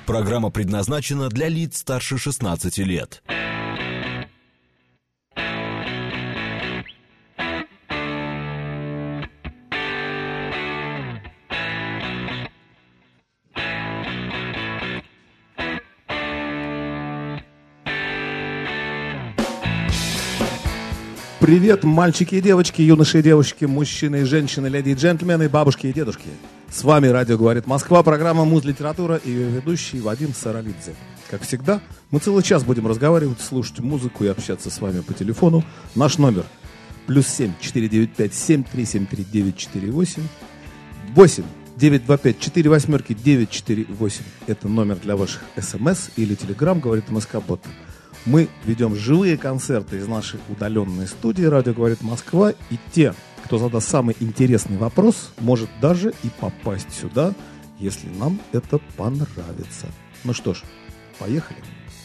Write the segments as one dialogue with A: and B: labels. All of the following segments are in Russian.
A: Программа предназначена для лиц старше 16 лет.
B: Привет, мальчики и девочки, юноши и девушки, мужчины и женщины, леди и джентльмены, бабушки и дедушки. С вами радио «Говорит Москва», программа «Муз-литература» и ее ведущий Вадим Саралидзе. Как всегда, мы целый час будем разговаривать, слушать музыку и общаться с вами по телефону. Наш номер +7 495 7373 948 8 925 48 948. Это номер для ваших смс или телеграм «Говорит МСК-бот». Мы ведем живые концерты из нашей удаленной студии «Радио говорит Москва», и те, кто задаст самый интересный вопрос, может даже и попасть сюда, если нам это понравится. Ну что ж, поехали.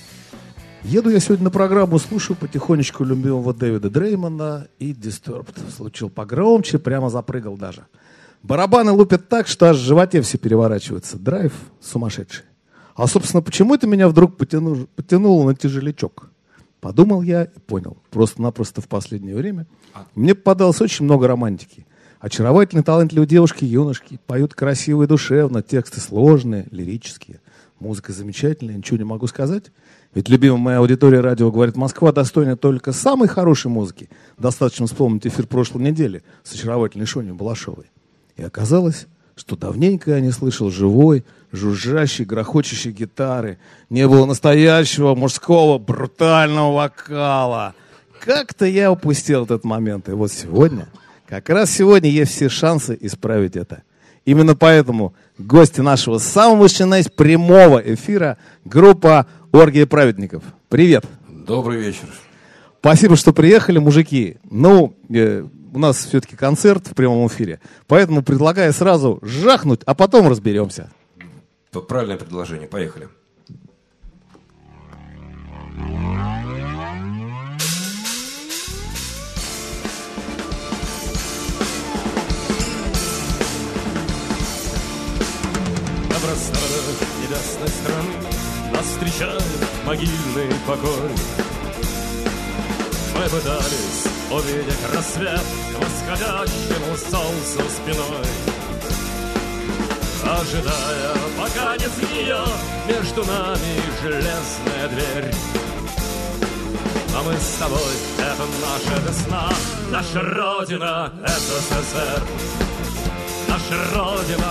B: Еду я сегодня на программу, слушаю потихонечку любимого Дэвида Дреймона и Disturbed. Случил погромче, прямо запрыгал даже. Барабаны лупят так, что аж в животе все переворачивается. Драйв сумасшедший. А, собственно, почему это меня вдруг потянуло на тяжелячок? Подумал я и понял. Просто-напросто в последнее время мне попадалось очень много романтики. Очаровательные, талантливые девушки и юношки поют красиво и душевно, тексты сложные, лирические. Музыка замечательная, ничего не могу сказать. Ведь любимая моя аудитория «Радио говорит Москва» достойна только самой хорошей музыки. Достаточно вспомнить эфир прошлой недели с очаровательной Шоней Балашовой. И оказалось, что давненько я не слышал живой, жужжащей, грохочущей гитары. Не было настоящего мужского брутального вокала. Как-то я упустил этот момент. И вот сегодня, как раз сегодня есть все шансы исправить это. Именно поэтому гости нашего самого начиная с прямого эфира группа «Оргия праведников». Привет.
C: Добрый вечер.
B: Спасибо, что приехали, мужики. У нас все-таки концерт в прямом эфире, поэтому предлагаю сразу жахнуть, а потом разберемся.
C: Правильное предложение. Поехали.
D: На просторах небесной страны нас встречает могильный покой. Мы пытались увидеть рассвет к восходящему солнцу спиной, ожидая, пока не сгниет между нами железная дверь. А мы с тобой — это наша весна, наша Родина — СССР. Наша Родина.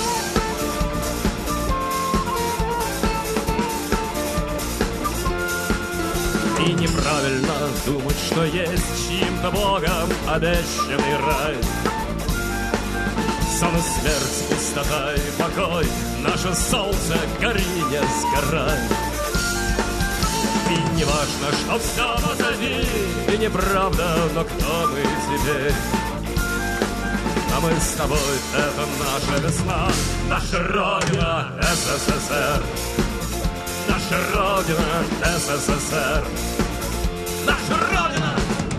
D: И неправильно думать, что есть чьим-то богом обещанный рай. Сон и смерть, пустота и покой, наше солнце, гори, не сгорай. И не важно, что все позади, и неправда, но кто мы теперь? А мы с тобой — это наша весна, наша Родина — СССР. Наша Родина — СССР. Наша Родина!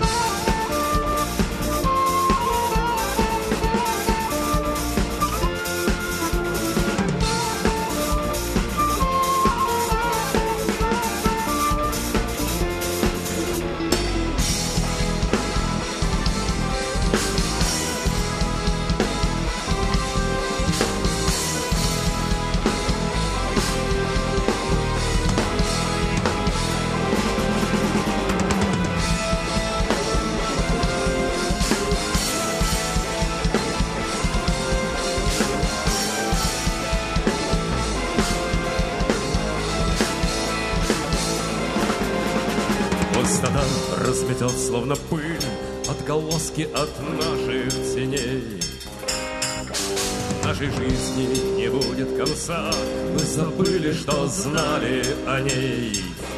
D: Разметет, словно пыль, отголоски от наших теней. Нашей жизни не будет конца, мы забыли, что знали о ней.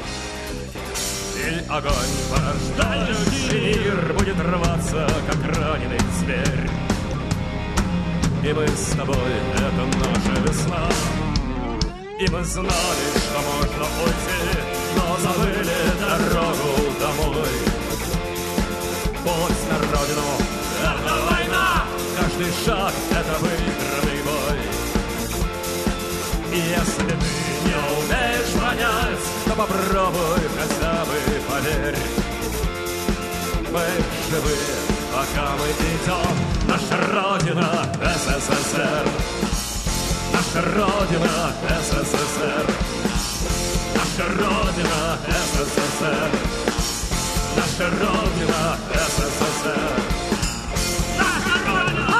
D: И огонь порождающий мир будет рваться, как раненый зверь. И мы с тобой — это наша весна. И мы знали, что можно уйти, но забыли дорогу домой. Путь на родину — это война, каждый шаг — это выигранный бой. И Если ты не умеешь понять, то попробуй хотя бы поверь. Мы живы, пока мы идем. Наша Родина СССР. Наша Родина СССР. Наша Родина СССР. Наша Родина СССР. Наша Родина!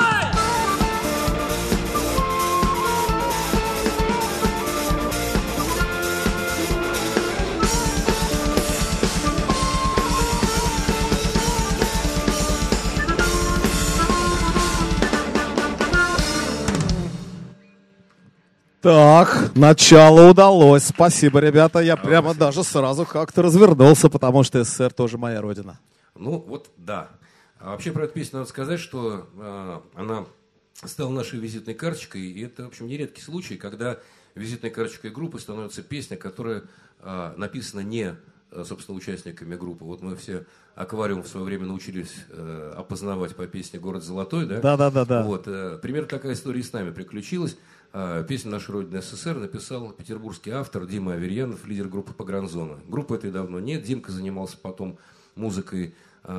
B: Так, начало удалось. Спасибо, ребята. Я прямо даже сразу как-то развернулся, потому что СССР тоже моя родина.
C: Ну, вот да. А вообще про эту песню надо сказать, что она стала нашей визитной карточкой. И это, в общем, нередкий случай, когда визитной карточкой группы становится песня, которая написана не, собственно, участниками группы. Вот мы все «Аквариум» в свое время научились опознавать по песне «Город золотой». Да?
B: Да.
C: Вот, примерно такая история и с нами приключилась. Песню «Наша Родина СССР» написал петербургский автор Дима Аверьянов, лидер группы «Погранзона». Группы этой давно нет. Димка занимался потом музыкой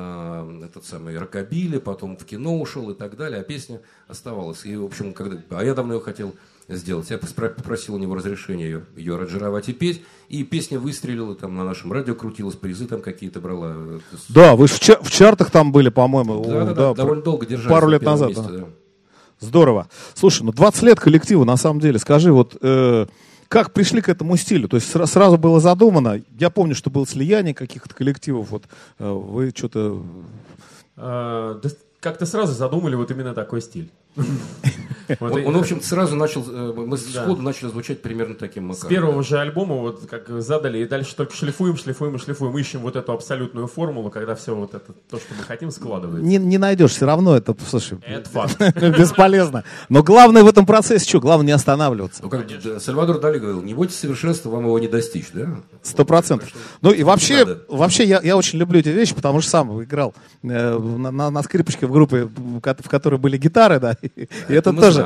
C: рокобили, потом в кино ушел и так далее, а песня оставалась. И, в общем, я давно ее хотел сделать. Я попросил у него разрешения ее аранжировать и петь. И песня выстрелила, там на нашем радио крутилась, призы там какие-то брала.
B: Да, вы в чартах там были, по-моему.
C: Да, довольно долго держались.
B: Пару лет назад.
C: Месте, да.
B: Здорово. Слушай, 20 лет коллективу, на самом деле. Скажи, вот как пришли к этому стилю? То есть сразу было задумано. Я помню, что было слияние каких-то коллективов. Вот вы что-то...
E: Как-то сразу задумали вот именно такой стиль.
C: Он, в общем, сразу начал, мы сходу начали звучать примерно таким макаром.
E: С первого же альбома вот как задали, и дальше только шлифуем, ищем вот эту абсолютную формулу, когда все вот это, то, что мы хотим, складывается.
B: Не найдешь, все равно это, слушай,
E: это факт.
B: Бесполезно. Но главное в этом процессе что? Главное не останавливаться.
C: Ну, как Сальвадор Дали говорил, не бойтесь совершенства, вам его не достичь, да?
B: 100%. Ну и вообще я очень люблю эти вещи, потому что сам играл на скрипочке в группе, в которой были гитары, да, и это тоже.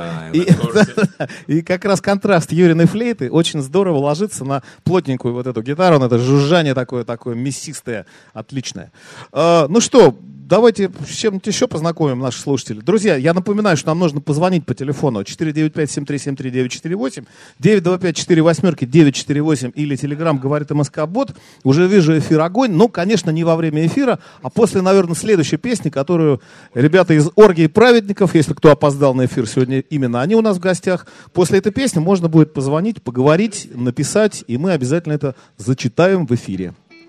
B: И как раз контраст Юриной флейты очень здорово ложится на плотненькую вот эту гитару, на это жужжание такое мясистое, отличное. Ну что, давайте с чем-нибудь еще познакомим наших слушателей. Друзья, я напоминаю, что нам нужно позвонить по телефону 495-7373-948, 925-48-948 или телеграм говорит МСК-бот. Уже вижу эфир огонь, но, конечно, не во время эфира, а после, наверное, следующей песни, которую ребята из «Оргии праведников», если кто опоздал на эфир сегодня, именно они у нас в гостях, после этой песни можно будет позвонить, поговорить, написать, и мы обязательно это зачитаем в эфире.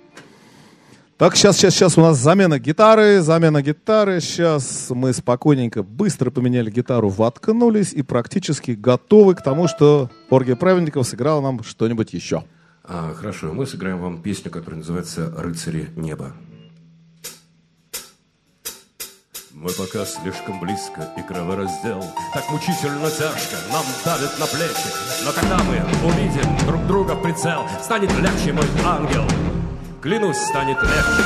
B: Так, сейчас у нас замена гитары. Сейчас мы спокойненько, быстро поменяли гитару, воткнулись и практически готовы к тому, что «Оргия праведников» сыграла нам что-нибудь еще.
C: Хорошо, мы сыграем вам песню, которая называется «Рыцари неба».
D: Мы пока слишком близко, и кровораздел так мучительно тяжко нам давит на плечи. Но когда мы увидим друг друга в прицел, станет легче, мой ангел. Клянусь, станет легче.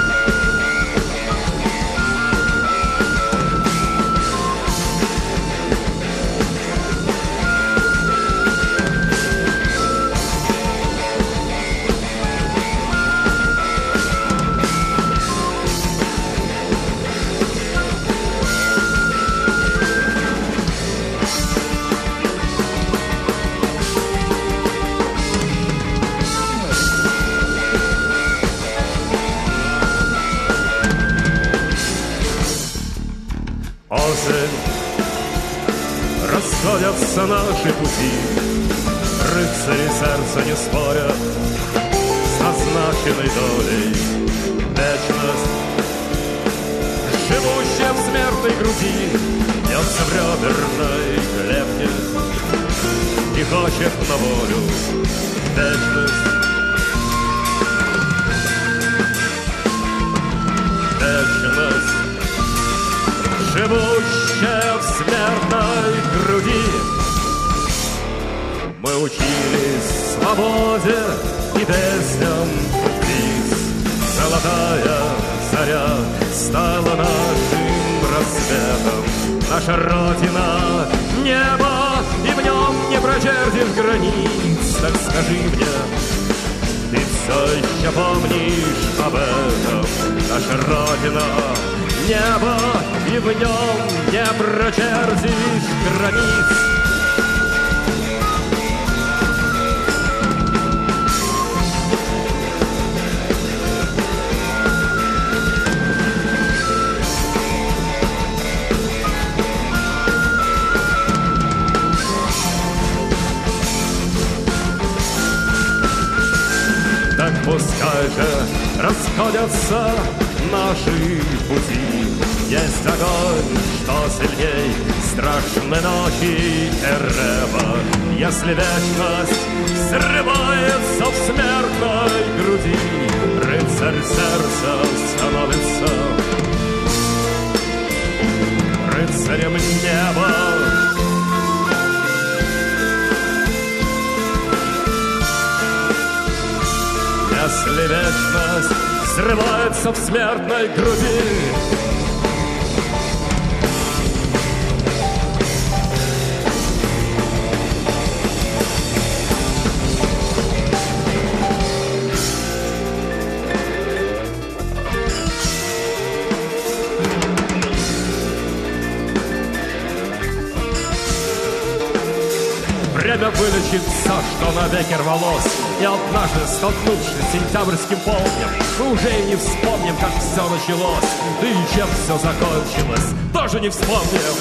D: Расходятся наши пути, рыцари сердца не спорят с назначенной долей. Вечность, живущая в смертной груди, бьется в реберной клетке и хочет на волю. Вечность, вечность, живущая в смертной груди. Мы учились свободе и песням птиц. Золотая заря стала нашим рассветом. Наша Родина — небо, и в нем не прочертим без границ, так скажи мне, ты все еще помнишь об этом? Наша Родина, небо, и в нем не прочертишь границ. Так пускай же расходятся наши пути. Есть огонь, что сильней страшной ночи Эреба. Если вечность срывается в смертной груди, рыцарь сердца становится рыцарем неба. Если вечность взрывается в смертной груди, время вылечит все, что навеки рвалось. И однажды, столкнувшись с сентябрьским полднем, мы уже и не вспомним, как все началось. Да и чем все закончилось, тоже не вспомним.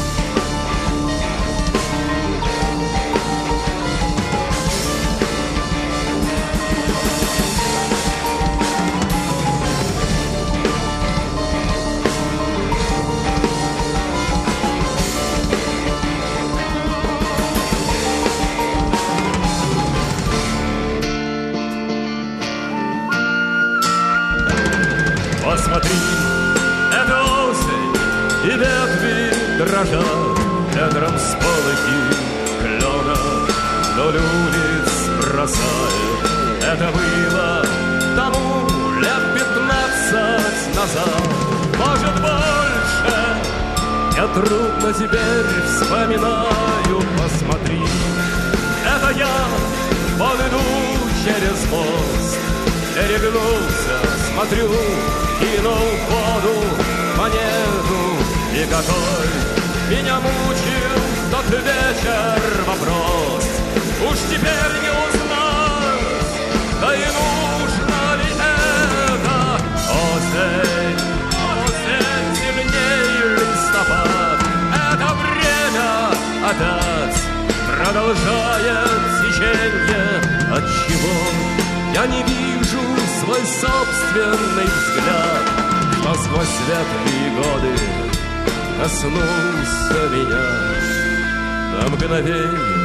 D: Посмотри, это осень, и ветви дрожат, ветром сполохи клена вдоль улиц бросает. Это было тому лет 15 назад, может больше. Я трудно теперь вспоминаю, посмотри. Это я иду через мост, перегнулся, смотрю, кинул в воду монету. И какой меня мучил тот вечер вопрос, уж теперь не узнать, да и нужно ли это. Осень, осень, зеленей листопад, это время опять продолжает течение. Отчего я не вижу свой собственный взгляд, что сквозь светлые годы коснулся меня на мгновение.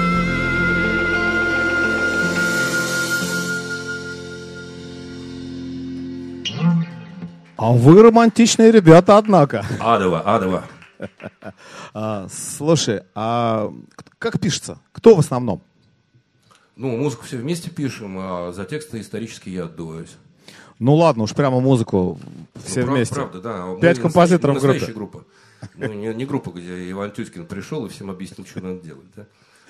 B: А вы романтичные ребята, однако.
C: Адово.
B: Слушай, а как пишется? Кто в основном?
C: Ну, музыку все вместе пишем, а за тексты исторически я отдуваюсь.
B: Ну ладно, уж прямо музыку все вместе.
C: Правда, да.
B: 5 композиторов в группе.
C: Настоящая группа. Ну, не группа, где Иван Тюткин пришел и всем объяснил, что надо делать. Да?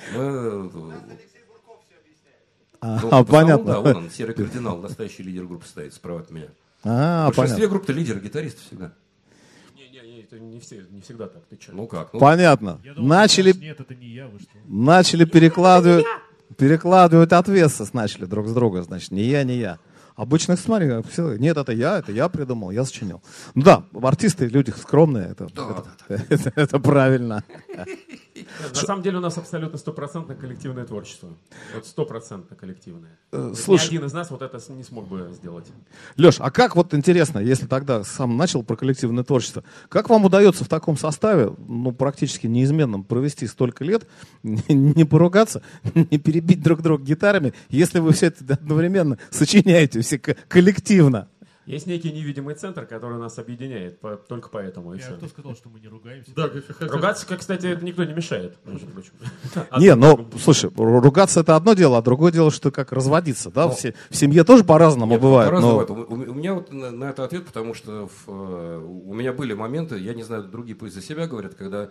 B: Понятно.
C: Да, вон он, серый кардинал, настоящий лидер группы стоит справа от меня. В большинстве
B: понятно.
C: групп-то лидер, гитарист всегда.
E: Не, это не всегда так. Ты че?
C: Ну как? Ну,
B: Понятно.
F: Нет, это не я, вы что?
B: Начали перекладывать ответственность начали друг с друга, значит, не я. Обычно, смотри, все, нет, это я придумал, я сочинил. Ну да, артисты, люди скромные, это правильно.
E: На самом деле у нас абсолютно 100% коллективное творчество. Вот 100% коллективное.
B: Слушай,
E: ни один из нас вот это не смог бы сделать.
B: Леш, а как вот интересно, если тогда сам начал про коллективное творчество, как вам удается в таком составе, ну, практически неизменном, провести столько лет, не поругаться, не перебить друг друга гитарами, если вы все это одновременно сочиняете, все коллективно?
E: Есть некий невидимый центр, который нас объединяет, только поэтому и
F: Я
E: все.
F: кто сказал, что мы не ругаемся?
E: Да, ругаться, кстати, это никто не мешает, между прочим.
B: Не, ну, слушай, ругаться это одно дело, а другое дело, что как разводиться, да? В семье тоже по-разному
C: нет,
B: бывает.
C: По-разному. У меня вот на это ответ, потому что у меня были моменты, я не знаю, другие пусть за себя говорят, когда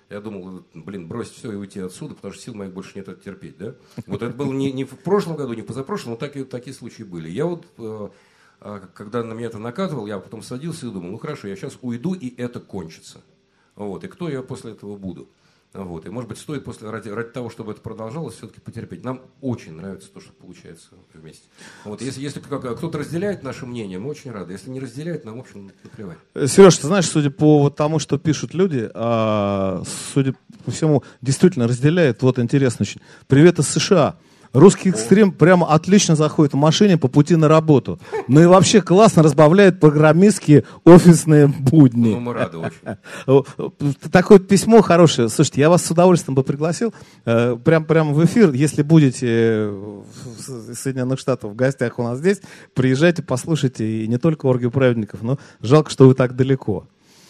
C: Я думал, блин, бросить все и уйти отсюда, потому что сил моих больше нет это терпеть, да. Вот это было не в прошлом году, не в позапрошлом, но такие случаи были. Я вот, когда на меня это накатывал, я потом садился и думал, ну хорошо, я сейчас уйду, и это кончится. Вот, и кто я после этого буду? Вот, и, может быть, стоит ради того, чтобы это продолжалось, все-таки потерпеть. Нам очень нравится то, что получается вместе. Вот, если кто-то разделяет наше мнение, мы очень рады. Если не разделяет, нам, в общем, наплевать.
B: Сереж, ты знаешь, судя по вот тому, что пишут люди, судя по всему, действительно разделяет. Вот интересно очень. Привет из США. Русский экстрим прямо отлично заходит в машине по пути на работу. Ну и вообще классно разбавляет программистские офисные будни.
C: Ну, мы рады очень.
B: Такое письмо хорошее. Слушайте, я вас с удовольствием бы пригласил прямо в эфир. Если будете в Соединенных Штатах в гостях у нас здесь, приезжайте, послушайте. И не только оргию праведников, но жалко, что вы так далеко.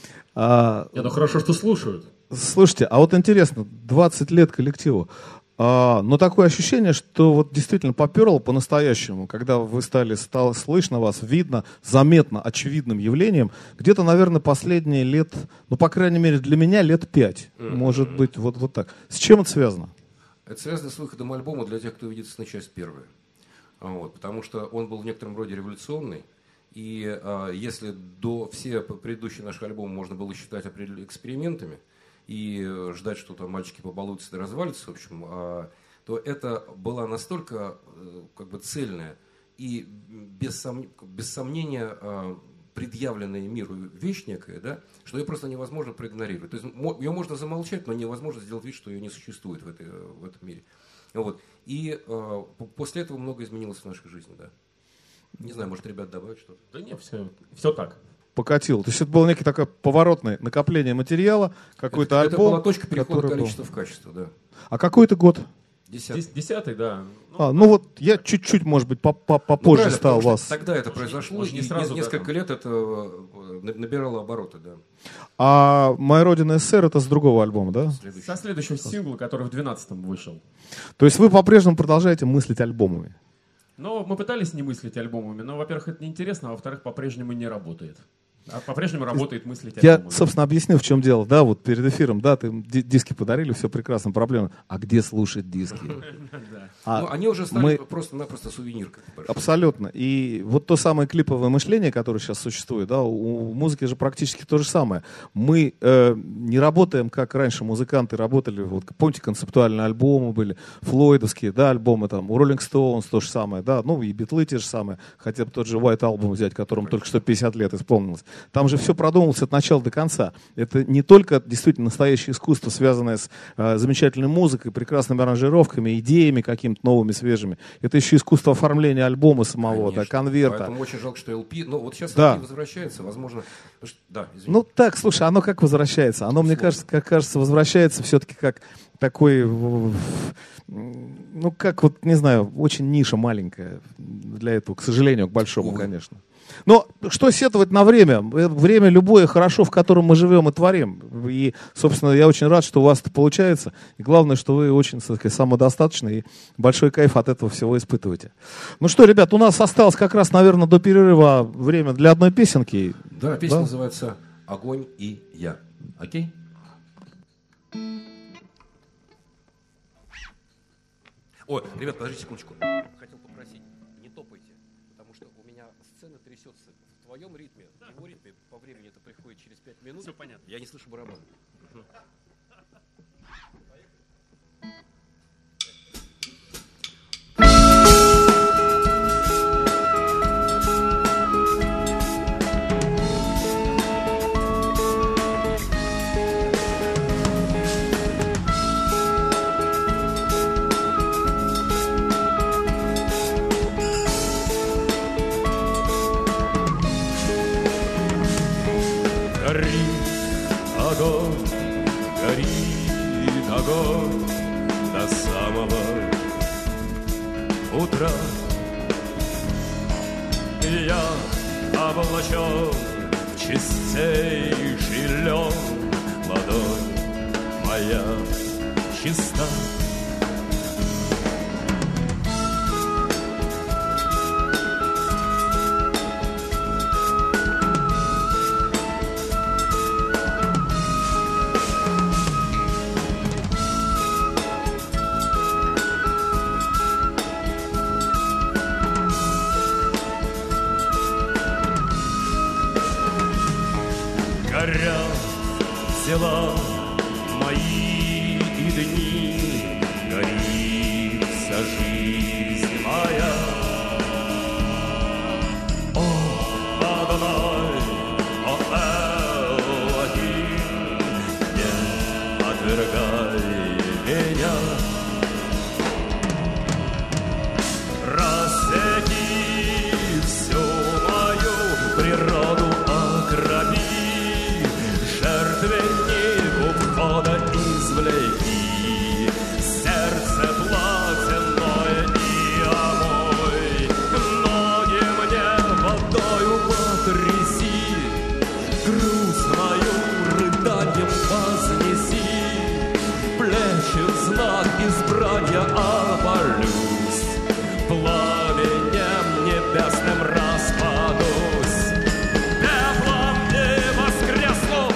E: Ну хорошо, что слушают.
B: Слушайте, а вот интересно, 20 лет коллективу. Но такое ощущение, что вот действительно поперло по-настоящему, когда вы стало слышно вас, видно, заметно, очевидным явлением, где-то, наверное, последние лет, ну, по крайней мере, для меня лет 5, может быть, вот так. С чем это связано?
C: Это связано с выходом альбома для тех, кто увидит часть первая. Вот, потому что он был в некотором роде революционный, и если все предыдущие наши альбомы можно было считать экспериментами, и ждать, что там мальчики побалуются и развалятся, в общем, то это была настолько как бы цельная и без сомнения предъявленная миру вещь некая, да, что ее просто невозможно проигнорировать. То есть ее можно замолчать, но невозможно сделать вид, что ее не существует в этом мире. Вот. И после этого много изменилось в нашей жизни, да. Не знаю, может, ребят добавят что-то?
E: Да нет, все так.
B: Покатил. То есть это было некое такое поворотное накопление материала, какой-то альбом.
C: Это была точка перехода количества в качество, да.
B: А какой это год?
C: 10-й,
E: да.
B: Ну вот я чуть-чуть, может быть, попозже стал вас.
C: Тогда это произошло, и несколько лет это набирало обороты, да.
B: А «Моя родина СССР» это с другого альбома, да?
E: Со следующего сингла, который в 12-м вышел.
B: То есть вы по-прежнему продолжаете мыслить альбомами?
E: Ну, мы пытались не мыслить альбомами, но, во-первых, это неинтересно, а во-вторых, по-прежнему не работает. А по-прежнему работает мыслить альбомами.
B: Я, собственно, объясню, в чем дело. Да, вот перед эфиром, да, ты диски подарили, все прекрасно, проблема. А где слушать диски?
C: Они уже стали просто-напросто сувениркой.
B: Абсолютно. И вот то самое клиповое мышление, которое сейчас существует, да, у музыки же практически то же самое. Мы не работаем, как раньше музыканты работали. Вот, помните, концептуальные альбомы были, флойдовские, да, альбомы там, у Rolling Stones то же самое, да, ну и Битлы те же самые, хотя бы тот же White Album взять, которому только что 50 лет исполнилось. Там же все продумывалось от начала до конца. Это не только действительно настоящее искусство, связанное с замечательной музыкой, прекрасными аранжировками, идеями какими-то новыми, свежими. Это еще искусство оформления альбома самого, да, конверта.
C: Поэтому очень жалко, что LP, ну вот сейчас
B: да.
C: LP возвращается, возможно. Да, извините.
B: Ну так, слушай, оно как возвращается? Оно, мне кажется, возвращается все-таки как такой, ну как вот, не знаю, очень ниша маленькая для этого, к сожалению, к большому, конечно. Но что сетовать на время? Время любое хорошо, в котором мы живем и творим. И, собственно, я очень рад, что у вас это получается. И главное, что вы очень, так сказать, самодостаточны и большой кайф от этого всего испытываете. Ну что, ребят, у нас осталось как раз, наверное, до перерыва время для одной песенки.
C: Да, песня называется «Огонь и я». Окей? Ой, ребят, подождите секундочку. Хотел попросить, не топайте, потому что у меня сцена трясется в твоем ритме, в его ритме, по времени это приходит через 5 минут.
E: Все понятно.
C: Я не слышу барабан.
D: Огонь до самого утра. И я облачен в чистейший лен, ладонь моя чиста. зря взяла мои и дни, горит вся жизнь моя. О, Адонай, о, Элохим, не отвергай меня. Рассеки всю мою природу окропи, жертвенник у входа извлеки, сердце платяное и омой, ноги мне водою потряси, груз мою рыданием вознеси, плечи в знак избрания опалюсь, пламенем небесным распадусь, пеплом не воскресну.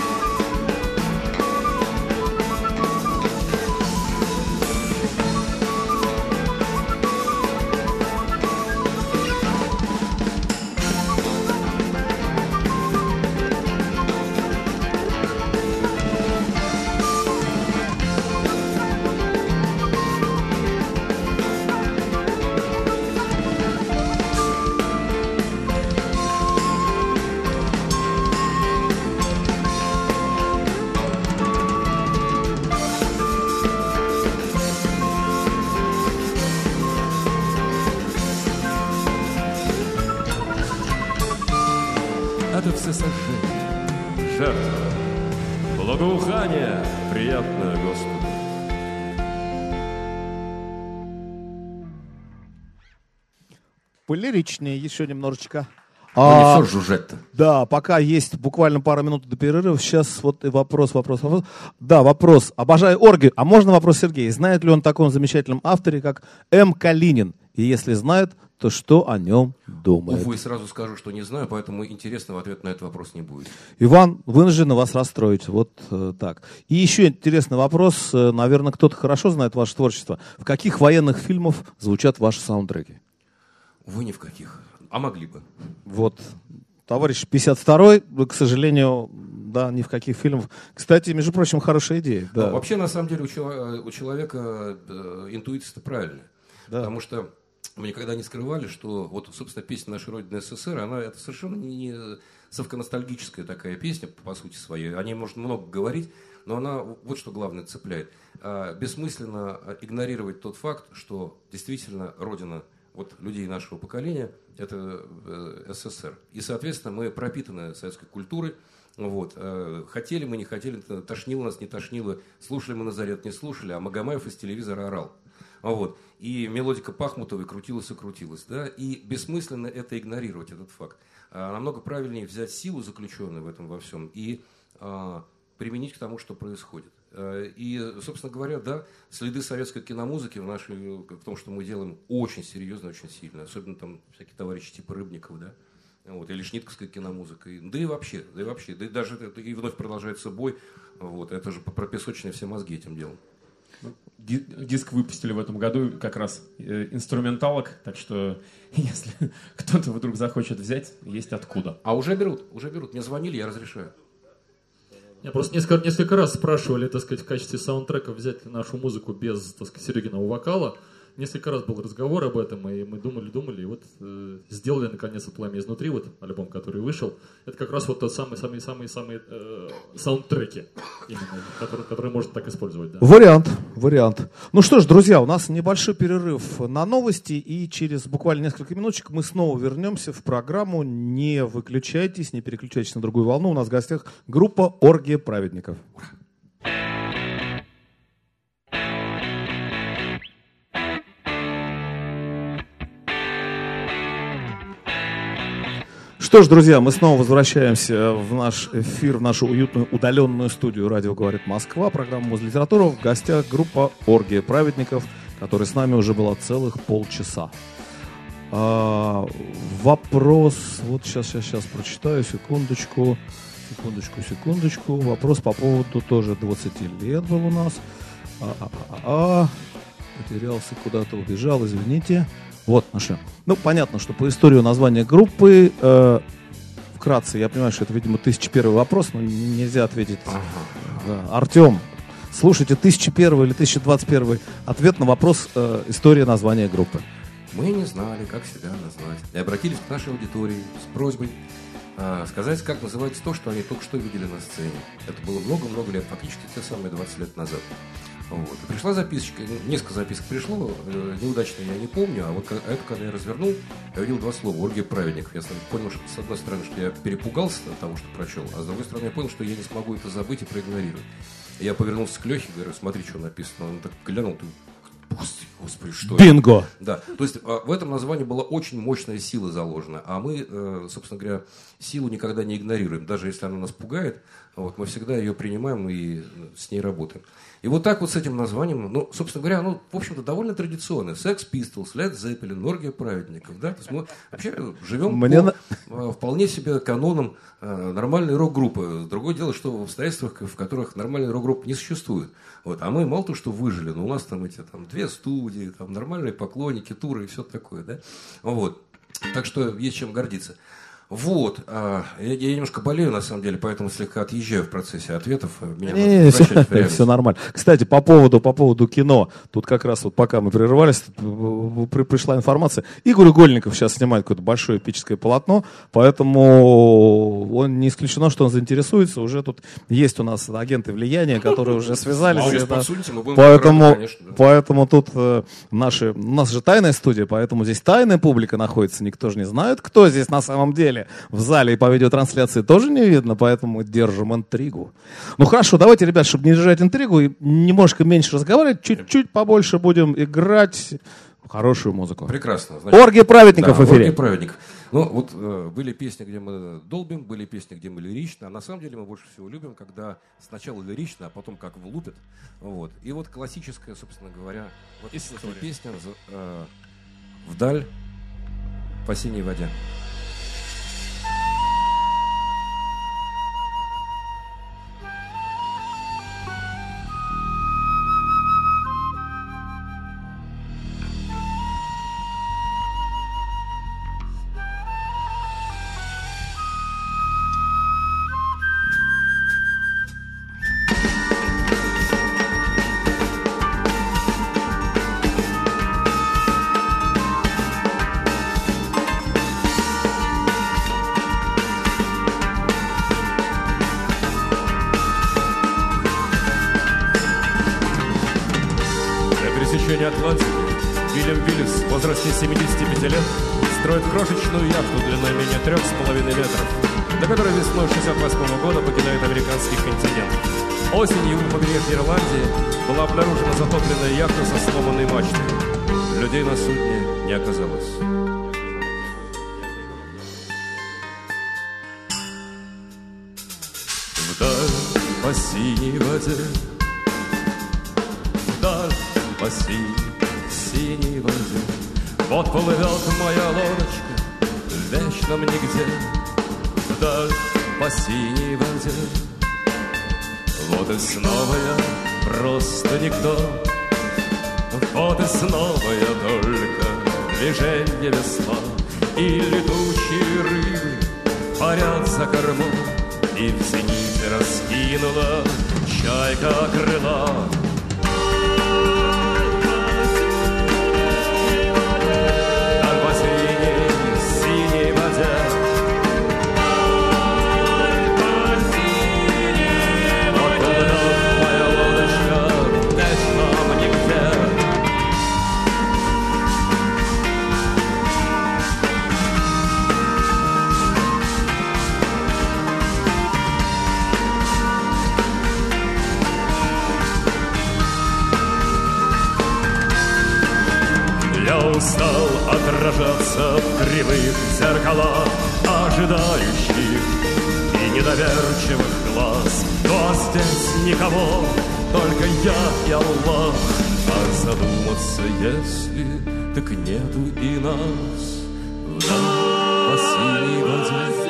D: Это все сожжение, жертва, благоухание, приятное Господу.
B: Полиричнее еще немножечко.
C: Ну не все жужжать-то.
B: Да, пока есть буквально пару минут до перерыва. Сейчас вот и вопрос. Да, вопрос. Обожаю оргию. А можно вопрос Сергея? Знает ли он о таком замечательном авторе, как М. Калинин? И если знает, то что о нем думает?
C: Увы, сразу скажу, что не знаю, поэтому интересного ответа на этот вопрос не будет.
B: Иван, вынужден вас расстроить. Вот так. И еще интересный вопрос. Наверное, кто-то хорошо знает ваше творчество. В каких военных фильмах звучат ваши саундтреки?
C: Увы, ни в каких. А могли бы.
B: Вот. Товарищ 52-й, к сожалению, да, ни в каких фильмах. Кстати, между прочим, хорошая идея. Да.
C: Вообще, на самом деле, у человека интуиция-то правильная.
B: Да.
C: Потому что мы никогда не скрывали, что вот, собственно, песня «Нашей Родины СССР», она это совершенно не совконостальгическая такая песня, по сути своей. О ней можно много говорить, но она, вот что главное, цепляет. Бессмысленно игнорировать тот факт, что действительно Родина вот людей нашего поколения – это СССР. И, соответственно, мы пропитаны советской культурой. Вот. Хотели мы, не хотели, тошнило нас, не тошнило, слушали мы Назарет, не слушали, а Магомаев из телевизора орал. Вот. И мелодика Пахмутовой крутилась и крутилась. Да? И бессмысленно это игнорировать, этот факт. Намного правильнее взять силу, заключенную в этом во всем, и применить к тому, что происходит. И, собственно говоря, да, следы советской киномузыки в том, что мы делаем, очень серьезно, очень сильно. Особенно там всякие товарищи типа Рыбников, да, вот, или шнитковская киномузыка. Да и вообще, да и даже и вновь продолжается бой. Вот, это же пропесоченные все мозги этим делом.
E: Диск выпустили в этом году как раз инструменталок, так что если кто-то вдруг захочет взять, есть откуда.
C: А уже берут. Мне звонили, я разрешаю.
F: Я просто несколько раз спрашивали, так сказать, в качестве саундтрека взять ли нашу музыку без, так сказать, Серегиного вокала. Несколько раз был разговор об этом, и мы думали, и вот сделали, наконец, «Пламя изнутри», вот альбом, который вышел. Это как раз вот тот самые саундтреки, именно, которые можно так использовать. Да.
B: Вариант. Ну что ж, друзья, у нас небольшой перерыв на новости, и через буквально несколько минуточек мы снова вернемся в программу. Не выключайтесь, не переключайтесь на другую волну. У нас в гостях группа «Оргия праведников». Что ж, друзья, мы снова возвращаемся в наш эфир, в нашу уютную удаленную студию «Радио говорит Москва», программа «Музлитература». В гостях группа «Оргия праведников», которая с нами уже была целых полчаса. Вопрос, вот сейчас прочитаю, секундочку. Вопрос по поводу тоже 20 лет был у нас. Потерялся, куда-то убежал, извините. Вот, нашли. Ну, понятно, что по истории названия группы, в вкратце. Я понимаю, что это, видимо, 1001 вопрос, но нельзя ответить. Да. Артем, слушайте, 1001 или 1021 ответ на вопрос история названия группы.
C: Мы не знали, как себя назвать. И обратились к нашей аудитории с просьбой сказать, как называется то, что они только что видели на сцене. Это было много-много лет, фактически те самые 20 лет назад. Вот. И пришла записочка, несколько записок пришло, неудачно я не помню, а вот это, когда я развернул, я увидел два слова: Оргия праведников. Я понял, что с одной стороны, что я перепугался от того, что прочел, а с другой стороны, я понял, что я не смогу это забыть и проигнорировать. И я повернулся к Лехе и говорю: смотри, что написано. Он так глянул, Господи, что
B: Бинго!
C: Это? Да, то есть в этом названии была очень мощная сила заложена, а мы, собственно говоря, силу никогда не игнорируем, даже если она нас пугает, вот, мы всегда ее принимаем и с ней работаем. И вот так вот с этим названием, ну, собственно говоря, ну, в общем-то, довольно традиционно. Sex Pistols, Led Zeppelin, Оргия праведников, да, то есть мы вообще живем по вполне себе канонам нормальной рок-группы. Другое дело, что в обстоятельствах, в которых нормальной рок-группы не существует. Вот. А мы мало то, что выжили, но у нас там эти там 2 студии, там нормальные поклонники, туры и все такое, да. Вот. Так что есть чем гордиться. Вот. Я немножко болею, на самом деле, поэтому слегка отъезжаю в процессе ответов.
B: Не, все нормально. Кстати, по поводу кино. Тут как раз вот пока мы прерывались, пришла информация. Игорь Игольников сейчас снимает какое-то большое эпическое полотно, поэтому он не исключено, что он заинтересуется. Уже тут есть у нас агенты влияния, которые уже связались. Поэтому тут у нас же тайная студия, поэтому здесь тайная публика находится. Никто же не знает, кто здесь на самом деле. В зале и по видеотрансляции тоже не видно, поэтому держим интригу. Ну хорошо, давайте, ребят, чтобы не держать интригу и немножко меньше разговаривать, чуть-чуть побольше будем играть хорошую музыку.
C: Прекрасно. Значит,
B: Оргия праведников в эфире.
C: Оргия праведников. Ну вот были песни, где мы долбим, были песни, где мы лирично, а на самом деле мы больше всего любим, когда сначала лирично, а потом как влупят. Вот. И вот классическая, собственно говоря, вот песня «Вдаль по синей воде».
D: Атлантики Уильям Виллис в возрасте 75 лет строит крошечную яхту длиной менее 3,5 метров, до которой весной 1968 года покидает американский континент. Осенью у побережья Ирландии была обнаружена затопленная яхта со сломанной мачтой. Людей на судне не оказалось. Вдаль по синей воде, вдаль по синей воде, вот плывет моя лодочка, вечно нигде, вдаль по синей воде. Вот и снова я просто никто, вот и снова я только движенье весла, и летучие рыбы парят за кормой, и в зените раскинула чайка крыла. Устал отражаться в кривых зеркалах ожидающих и недоверчивых глаз. Но здесь никого, только я и Аллах. А задуматься, если, так нету и нас. Вдаль по синей воде,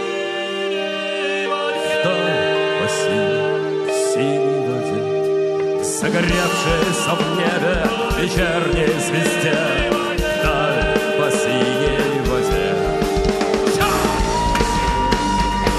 D: вдаль по синей воде, загоревшаяся в небе вечерней звезде. По синей воде.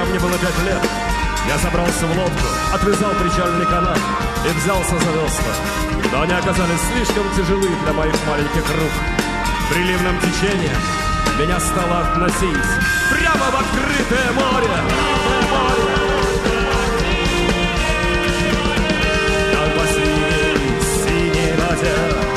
D: Когда мне было 5 лет, я забрался в лодку, отвязал причальный канат и взялся за весла. Но они оказались слишком тяжелы для моих маленьких рук. Приливным течением меня стало относить прямо в открытое море. Там по синей воде.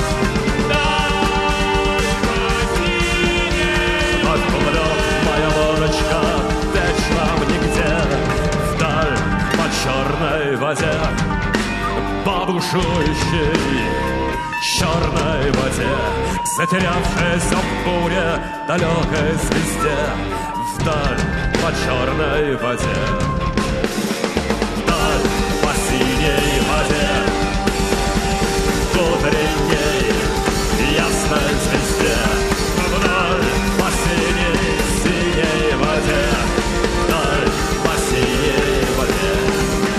D: Подплывет моя лодочка вечном нигде. Вдаль по черной воде, по бушующей черной воде, затерявшейся в буре далекой звезде. Вдаль по черной воде, вдаль по синей воде, к утренней ясной звезде. Вдаль по синей воде, вдаль по синей воде.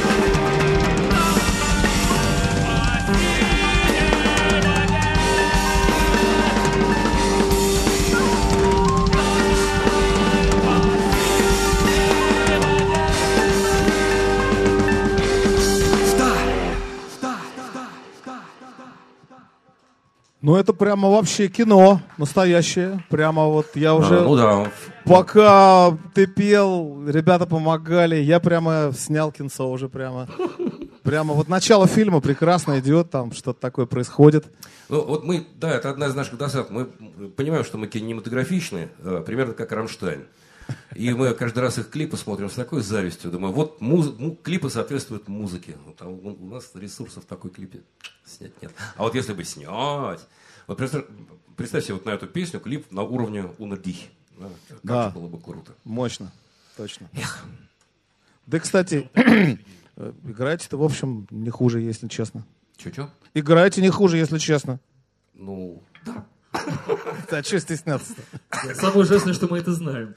B: Ну, это прямо вообще кино настоящее. Прямо вот я уже...
C: Ну да.
B: Пока ты пел, ребята помогали, я прямо снял кинцо уже прямо. Прямо вот начало фильма прекрасно идет, там что-то такое происходит.
C: Ну, вот мы, да, это одна из наших досад. Мы понимаем, что мы кинематографичны, примерно как Рамштайн. И мы каждый раз их клипы смотрим с такой завистью. Думаю, вот клипы соответствуют музыке. Вот, а у нас ресурсов такой клипе снять нет. А вот если бы снять... Вот представь себе вот на эту песню клип на уровне Уна Дих. Да, как же было бы круто.
B: Мощно. Точно. Да, кстати, играете-то, в общем, не хуже, если честно.
C: Чё?
B: Играете не хуже, если честно.
C: Ну, да.
B: Да, что стесняться-то?
F: Самое ужасное, что мы это знаем.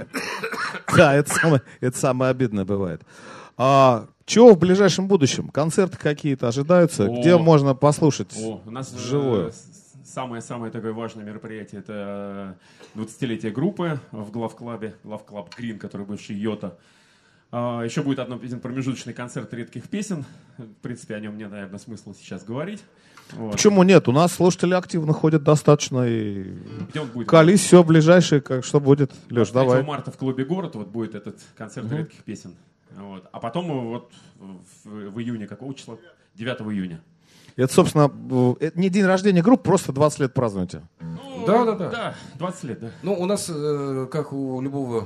B: Да, это самое обидное бывает. А чего в ближайшем будущем? Концерты какие-то ожидаются? Где можно послушать
E: у нас
B: вживую?
E: Самое такое важное мероприятие — это 20-летие группы в главклабе, главклаб Green, который бывший Йота. Еще будет один промежуточный концерт редких песен. В принципе, о нем нет, наверное, смысла сейчас говорить. Вот.
B: Почему нет? У нас слушатели активно ходят достаточно. И...
E: Где он будет?
B: Колись все ближайшее, что будет. Леш, давай.
E: 3 марта в клубе «Город» вот будет этот концерт редких песен. Вот. А потом вот в июне, какого числа? 9 июня.
B: Это, собственно, это не день рождения группы, просто 20 лет празднуете.
E: Да, 20 лет, да.
C: Ну, у нас, как у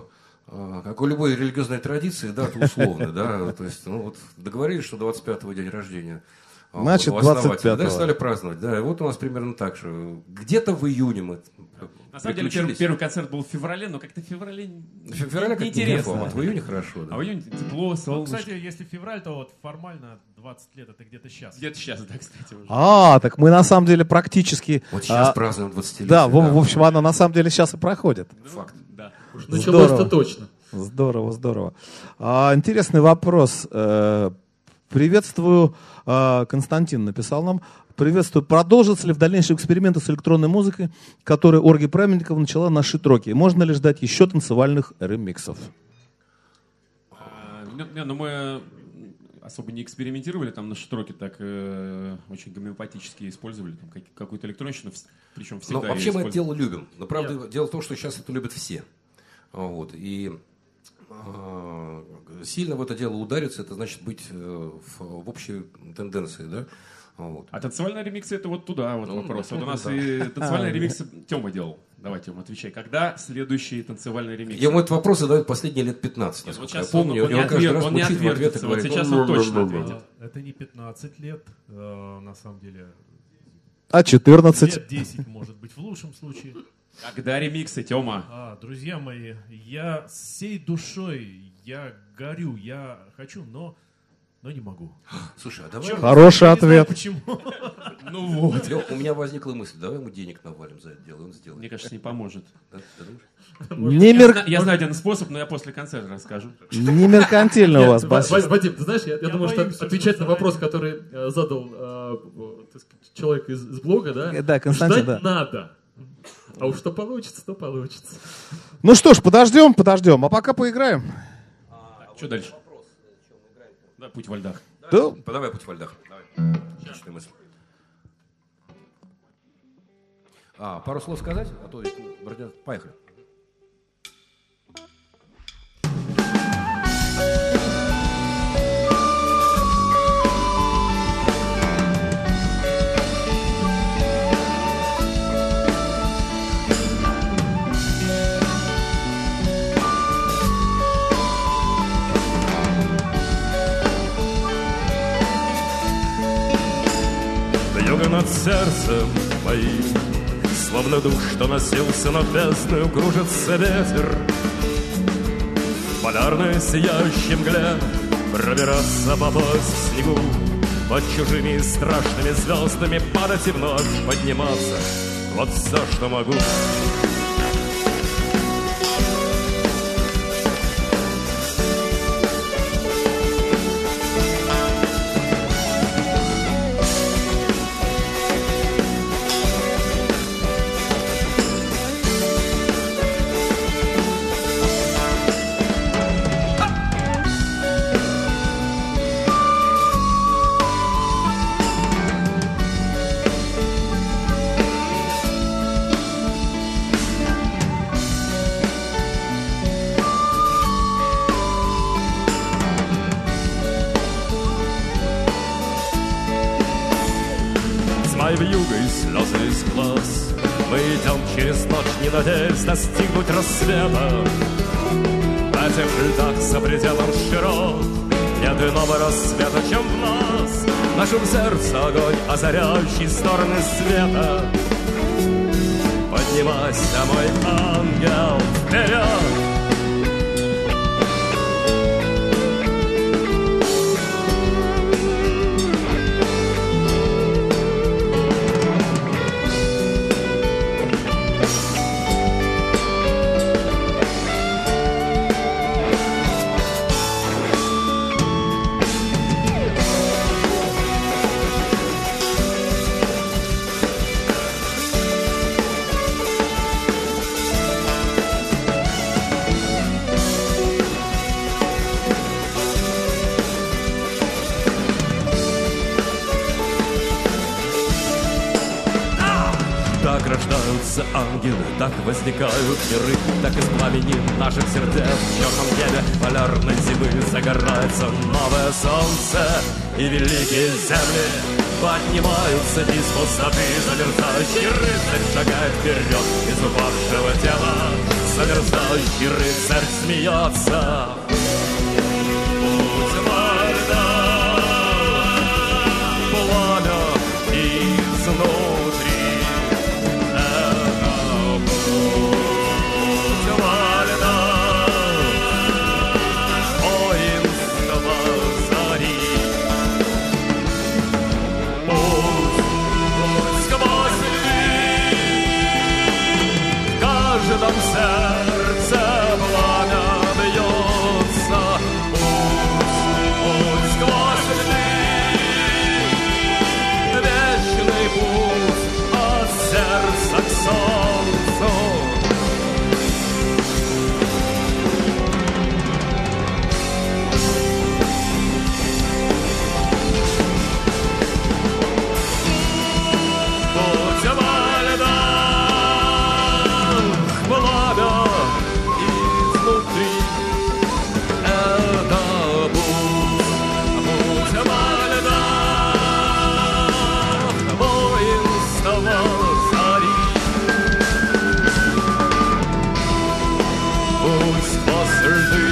C: любой религиозной традиции, да, это условно, да, то есть, ну, вот договорились, что 25-го день рождения.
B: Значит, 25-го.
C: Да, стали праздновать, да, и вот у нас примерно так же. Где-то в июне мы
E: на самом деле, первый концерт был в феврале, но как-то в феврале
C: неинтересно. Вот в июне хорошо, да.
E: А в июне тепло, солнышко.
G: Кстати, если февраль, то вот формально 20 лет это где-то сейчас.
E: Где-то сейчас, да, кстати, уже.
B: Так мы на самом деле практически...
C: Вот сейчас празднуем 20-летие.
B: Да, в общем, оно на самом деле сейчас и проходит.
C: Факт.
E: Да.
F: Началось-то точно.
B: Здорово. Интересный вопрос. Приветствую, Константин написал нам. Приветствую. Продолжатся ли в дальнейшем эксперименты с электронной музыкой, которые Ольга Праведникова начала на шит-роке? Можно ли ждать еще танцевальных ремиксов?
E: Ну, мы особо не экспериментировали там на шит-роке, так очень гомеопатически использовали там какую-то электронщину, причем всегда.
C: Но вообще мы это дело любим. Но правда, дело в том, что сейчас это любят все. Вот. И сильно в это дело удариться, это значит быть в общей тенденции, да? Вот.
E: А танцевальные ремиксы — это вот туда вот вопрос. Вот у нас и танцевальные ремиксы Тёма делал. Давай, Тёма, отвечай. Когда следующие танцевальные ремиксы?
C: Ему этот вопрос задают последние лет 15.
E: Нет, вот
C: я
E: сейчас
C: помню,
E: он каждый раз не отвертится. Вот сейчас он точно ответит.
G: Это не 15 лет, на самом деле.
B: А 14?
G: Лет 10, может быть, в лучшем случае.
E: Когда ремиксы, Тёма?
G: Друзья мои, я всей душой, я горю, я хочу, но не могу.
C: Слушай, а давай...
B: Хороший ответ.
G: Почему?
E: Ну вот.
C: У меня возникла мысль, давай ему денег навалим за это дело, он сделает.
E: Мне кажется, не поможет.
C: Да, ты думаешь?
E: Я знаю один способ, но я после концерта расскажу.
B: Не меркантильно у вас,
F: Вадим, ты знаешь, я думаю, что отвечать на вопрос, который задал человек из блога, да?
B: Да, Константин,
F: ждать надо. А уж что получится, то получится.
B: Ну что ж, подождем. А пока поиграем.
E: Что дальше? Да, «Путь во льдах».
B: Да.
C: Давай «Путь во льдах». Давай. Отличная мысль. Пару слов сказать? А то поехали.
D: Вьюга над сердцем моим, словно дух, что носился над бездною, кружится ветер. В полярной сияющей мгле пробираться по пояс в снегу, под чужими и страшными звездами падать и вновь подниматься. Вот все, что могу. Вьюгой слезы из глаз. Мы идем через ночь, не надеясь достигнуть рассвета. В этих льдах за пределом широт нет иного рассвета, чем в нас. В нашем сердце огонь, озаряющий стороны света. Поднимайся, мой ангел, вперед! Ангелы, так возникают миры, так из пламени наших сердец в черном небе полярной зимы загорается новое солнце, и великие земли поднимаются из пустоты. Замерзающий рыцарь шагает вперед из упавшего тела. Замерзающий рыцарь смеется. Путь во льдах, пламя изнутри. Там сердце пламя бьется, путь сквозь льды, вечный путь от сердца к солнцу. Путь во льдах, пламя изнутри. Это путь во льдах, воинство зари. Путь сквозь льды,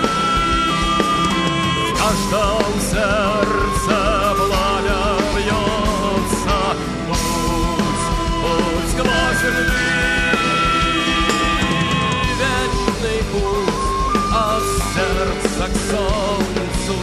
D: в каждом сердце пламя бьется. Путь сквозь льды, вечный путь от сердца к солнцу.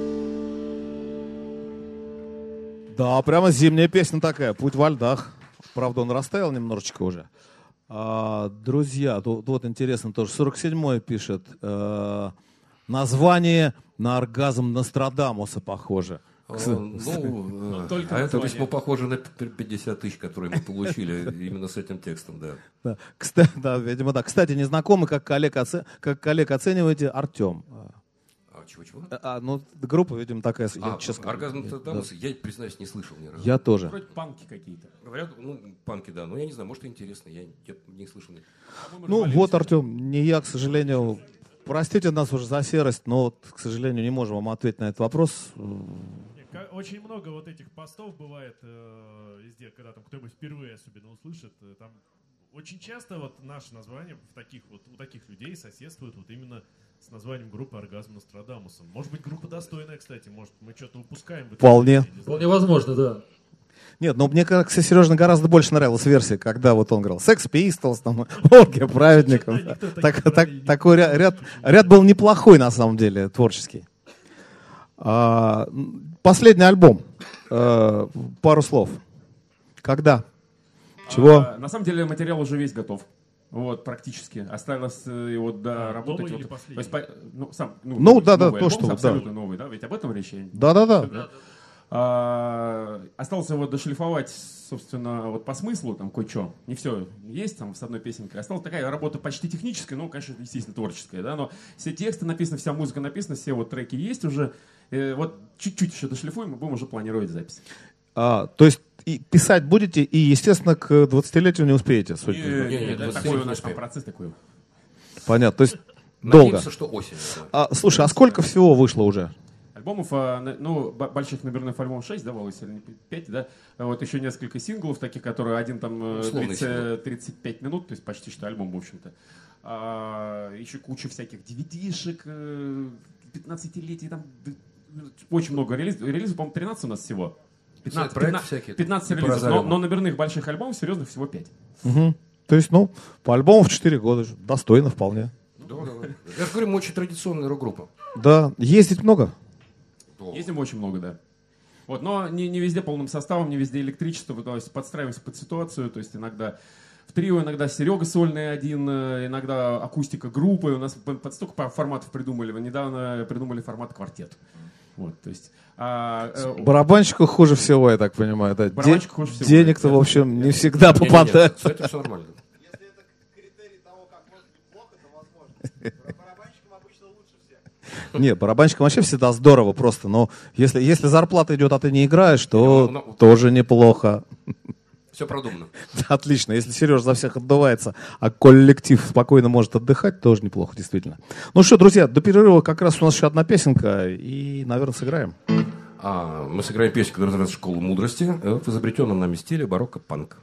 B: Да, прямо зимняя песня такая, «Путь во льдах». Правда, он растаял немножечко уже. Друзья, вот интересно тоже. 47-й пишет. Название на оргазм Нострадамуса похоже.
C: Это весьма похоже на 50 тысяч, которые мы получили именно с этим текстом, да.
B: Да, кстати, да, видимо, да. Кстати, незнакомый, как коллег оцениваете, Артем.
C: Чего?
B: Ну, группа, видимо, такая.
C: Оргазм Нострадамуса, я, признаюсь, не слышал ни разу.
B: Я тоже.
E: Вроде панки какие-то.
C: Говорят, панки, да. Но я не знаю, может, интересно, я не слышал.
B: Ну, вот, Артем, не я, к сожалению. Простите нас уже за серость, но, к сожалению, не можем вам ответить на этот вопрос.
G: Очень много вот этих постов бывает везде, когда там кто-нибудь впервые особенно услышит. Там очень часто вот наше название у таких людей соседствует вот именно с названием группы «Оргазм Нострадамуса». Может быть, группа достойная, кстати. Может, мы что-то упускаем.
B: Вполне.
F: Вполне возможно, да.
B: Нет, но мне, кажется, Сережа гораздо больше нравилась версия, когда вот он играл Sex Pistols, там, Оргия праведников. Такой ряд был неплохой, на самом деле, творческий. Последний альбом. Пару слов. Когда? Чего?
E: На самом деле материал уже весь готов. Вот, практически. Осталось его доработать.
G: Новый или последний?
B: То, что...
E: Абсолютно новый, да? Ведь об этом речь?
B: Да.
E: Осталось его дошлифовать, собственно, вот по смыслу, там, кое-что. Не все есть там с одной песенкой. Осталась такая работа почти техническая, но, конечно, естественно, творческая, да, но все тексты написаны, вся музыка написана, все вот треки есть уже. Вот чуть-чуть еще дошлифуем, и будем уже планировать запись.
B: То есть и писать будете, и, естественно, к 20-летию не успеете?
E: Нет, такой у нас там процесс такой.
B: Понятно, то есть долго.
C: Надеемся, что осень.
B: Слушай, а сколько всего вышло уже?
E: Альбомов, больших номерных альбомов 6, да, Володь, или 5, да? Вот еще несколько синглов таких, которые один там 35 минут, то есть почти что альбом, в общем-то. Еще куча всяких DVD-шек, 15-летий, там очень много релизов, по-моему, 13 у нас всего. 15 релизов, но номерных больших альбомов, серьезных, всего 5.
B: Угу. То есть, по альбому в 4 года, достойно вполне.
C: Да. Я же говорю, мы очень традиционная рок-группа.
B: Да, ездить много?
E: Ездим очень много, да. Вот, но не везде полным составом, не везде электричество, то есть подстраиваемся под ситуацию, то есть иногда в трио, иногда Серега сольный один, иногда акустика группы, у нас под столько форматов придумали, недавно придумали формат квартет. Вот, то есть,
B: барабанщику хуже всего, я так понимаю, да?
E: Хуже всего.
B: Денег-то, в общем, не всегда попадает.
C: С этим все нормально.
H: Если это критерий того, как может быть плохо, то возможно. Барабанщикам обычно лучше всех.
B: Нет, барабанщикам вообще всегда здорово просто, но если зарплата идет, а ты не играешь, то тоже неплохо.
C: Все продумано.
B: Отлично. Если Сережа за всех отдувается, а коллектив спокойно может отдыхать, тоже неплохо, действительно. Ну что, друзья, до перерыва как раз у нас еще одна песенка, и, наверное, сыграем.
C: Мы сыграем песню, которая называется «Школа мудрости» в изобретенном нами стиле барокко-панк.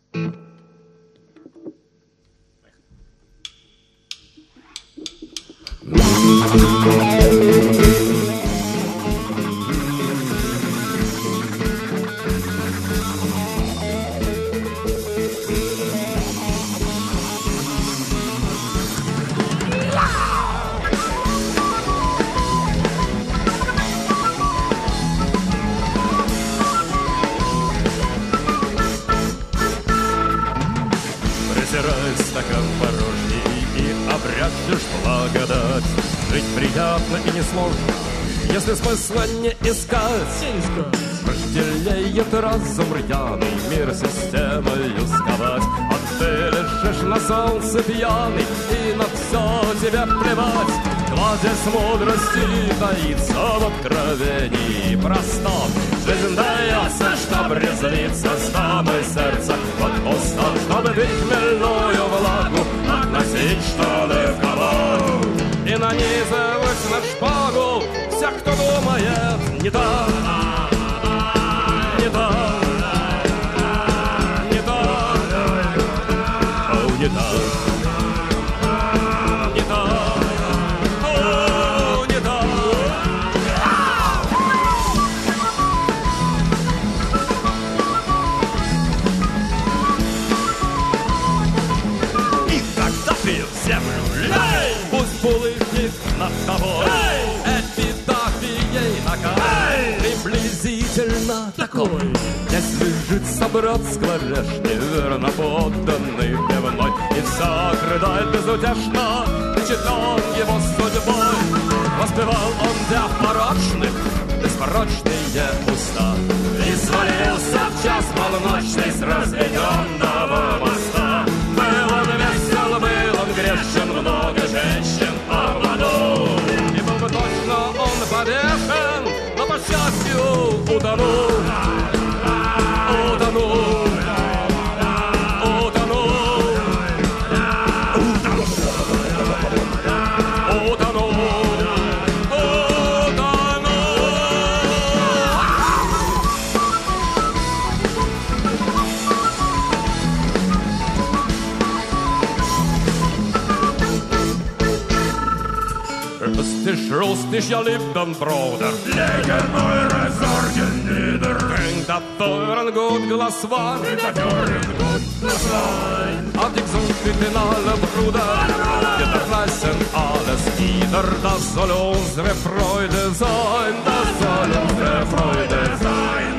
D: Протирай стакан порожний и обрящешь благодать. Жить приятно и несложно, если смысла не искать. Вожделеет разум рьяный, мир системою сковать. А ты лежишь на солнце пьяный, и на все тебе плевать. Кладезь мудрости таится в откровении простом. Жизнь дается, чтоб резвиться, чтобы сердце под пустом, чтобы пить хмельную влагу, относить что-ли в кого. И нанизывать на шпагу всех, кто думает не так, не так, не так, не так. Пусть булыхнет над тобой эпитафией накат приблизительно такой. Здесь лежит собрат скворечный, верно подданный пивной, и всяк рыдает безутешно, впечатлен его судьбой. Воспевал он для порочных беспорочные уста и свалился в час полночный с разведенного моста. Был он весел, был он грешен, много женщин обманул. И был бы точно он повешен, но по счастью утонул. Утонул. Lustig, jag lebt den broder. Lägger eure Sorgen nieder. Tränkt dafür ein gut Glas Wein. Att ich so fit in alle Bruder. Wir reißen alles nieder. Das soll unsere Freude sein. Das soll unsere Freude sein.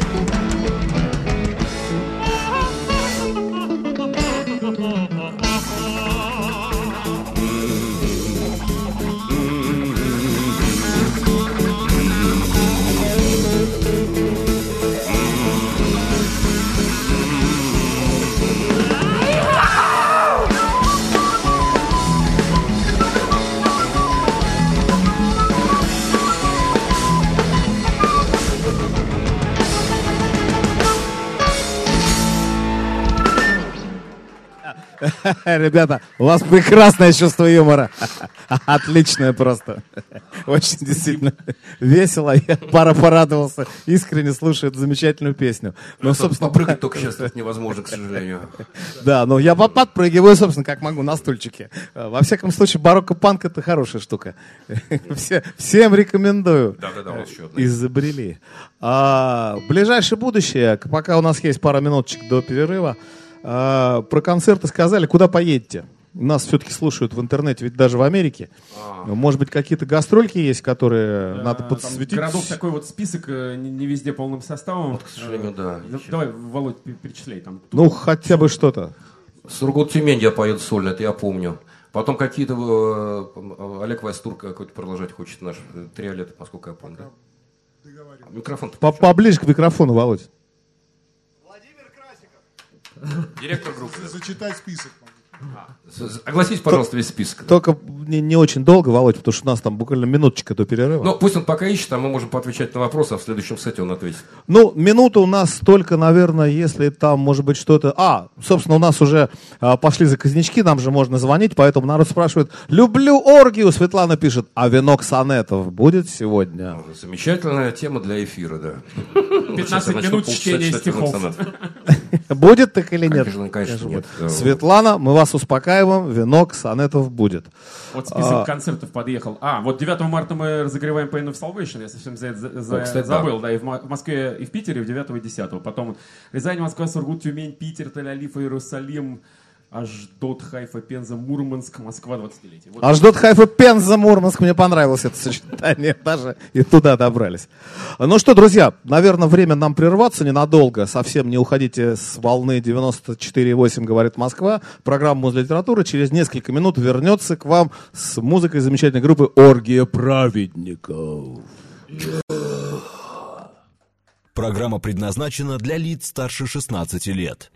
B: Ребята, у вас прекрасное чувство юмора. Отличное просто. Очень действительно весело. Я порадовался. Искренне слушаю эту замечательную песню. Но, собственно,
C: попрыгать только сейчас это невозможно, к сожалению.
B: Да, но я подпрыгиваю, собственно, как могу, на стульчике. Во всяком случае, барокко-панк — это хорошая штука. Всем рекомендую.
C: Да, у нас еще одна.
B: Изобрели. В ближайшее будущее, пока у нас есть пара минуточек до перерыва, про концерты сказали, куда поедете? Нас все-таки слушают в интернете, ведь даже в Америке. Может быть, какие-то гастрольки есть, которые надо подсветить?
E: Городов такой вот список, не везде полным составом.
C: Вот, к сожалению, да.
E: Давай, Володь, перечисляй. Там.
B: Ну, хотя бы что-то.
C: Сургут-Тюмень я поеду сольно, это я помню. Потом какие-то... Олег Вайстур какой-то продолжать хочет наш триолет, насколько я помню. Да? Микрофон.
B: Поближе к микрофону, Володь.
C: Директор группы.
H: Зачитай список.
C: Огласите, пожалуйста, весь список.
B: Только не очень долго, Володь, потому что у нас там буквально минуточка до перерыва.
C: Ну, пусть он пока ищет, а мы можем поотвечать на вопросы, а в следующем сете он ответит.
B: Ну, минута у нас только, наверное, если там может быть что-то... собственно, у нас уже пошли заказнички, нам же можно звонить, поэтому народ спрашивает: люблю оргию, Светлана пишет, а венок сонетов будет сегодня?
C: Замечательная тема для эфира, да.
E: 15 минут чтения стихов.
B: Будет так или нет?
C: Конечно, нет.
B: Светлана, мы вас успокаиваем, венок сонетов будет.
E: Вот список концертов подъехал. Вот 9 марта мы разогреваем Pain of Salvation, я совсем забыл. Да, и в Москве, и в Питере в 9 и 10. Потом Рязань, Москва, Сургут, Тюмень, Питер, Тель-Авив, Иерусалим, Аждот, Хайфа, Пенза, Мурманск, Москва, 20-летие. Вот.
B: Аждот, Хайфа, Пенза, Мурманск. Мне понравилось это сочетание. Даже и туда добрались. Ну что, друзья, наверное, время нам прерваться ненадолго. Совсем не уходите с волны 94,8, говорит Москва. Программа «Музлитература» через несколько минут вернется к вам с музыкой замечательной группы «Оргия праведников».
A: Программа предназначена для лиц старше 16 лет.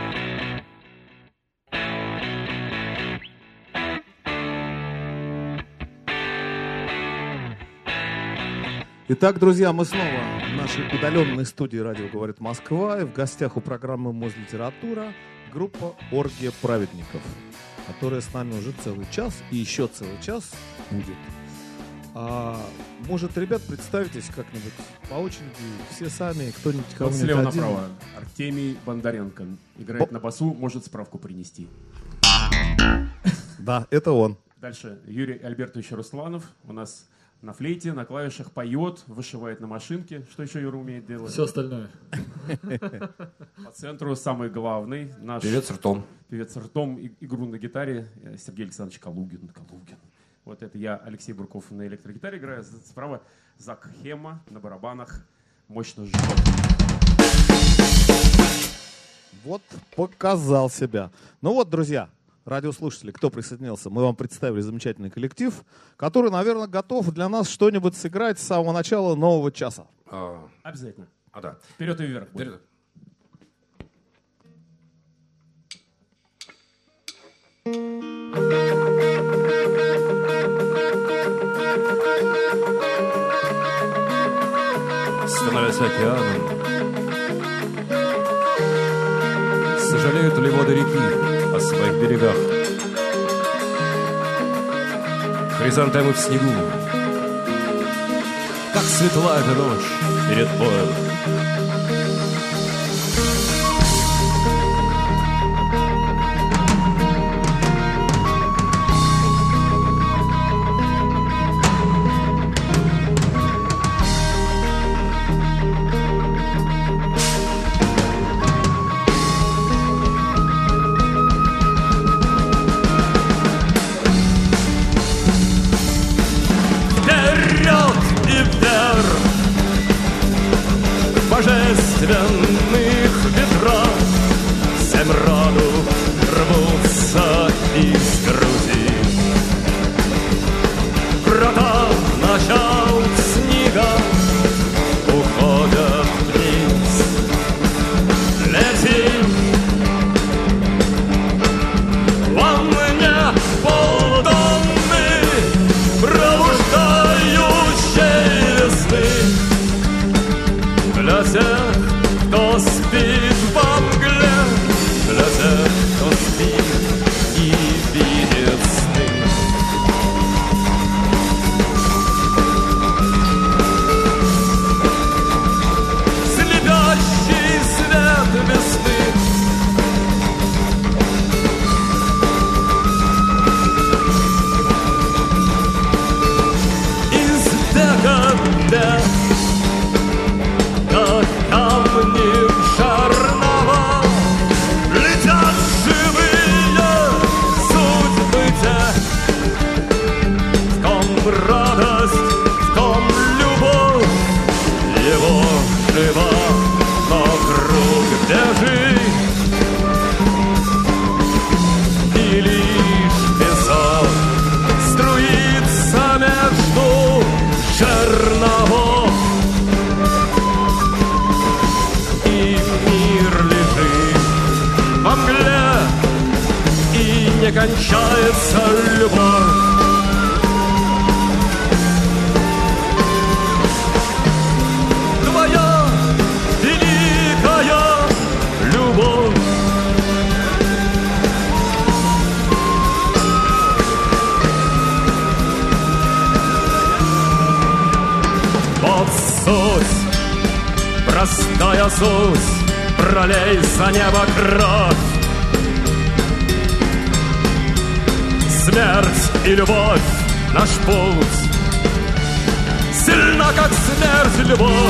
B: Итак, друзья, мы снова в нашей удаленной студии «Радио говорит Москва». И в гостях у программы «Музлитература» группа «Оргия праведников», которая с нами уже целый час и еще целый час будет. Может, ребят, представитесь как-нибудь по очереди, все сами, кто-нибудь, кого-нибудь
E: слева
B: один.
E: направо. Артемий Бондаренко. Играет на басу, может справку принести.
B: Да, это он.
E: Дальше Юрий Альбертович Русланов. У нас на флейте, на клавишах поет, вышивает на машинке. Что еще Юра умеет делать?
F: Все остальное.
E: По центру самый главный наш
C: Певец ртом.
E: Певец ртом, игру на гитаре Сергей Александрович Калугин. Вот это я, Алексей Бурков, на электрогитаре играю. Справа Зак Хема на барабанах. Мощно жжет.
B: Вот показал себя. Ну вот, друзья, радиослушатели, кто присоединился, мы вам представили замечательный коллектив, который, наверное, готов для нас что-нибудь сыграть с самого начала нового часа.
E: Обязательно.
C: Да.
E: Вперед и вверх.
C: Вперед.
D: Становясь океаном, сожалеют ли воды реки о своих берегах? Хризантемы в снегу, как светла эта ночь перед боем. Божественных ветрах семь роду рвутся из груди. Врата начал снега уходят вниз. Лети во мне полдонны пробуждающей весны. Для тех, кто спит во мгле, для тех, кто спит и видит сны. Слепящий свет весны. Из века в век камни шарного летят живые судьбы те. В ком радость, в ком любовь, его жива, но круг где жизнь. И лишь песок струится между жерновов. Во мгле, и не кончается любовь. Твоя великая любовь. Вот суть, простая суть. Пролей за небо кровь. Смерть и любовь — наш путь. Сильна, как смерть, любовь.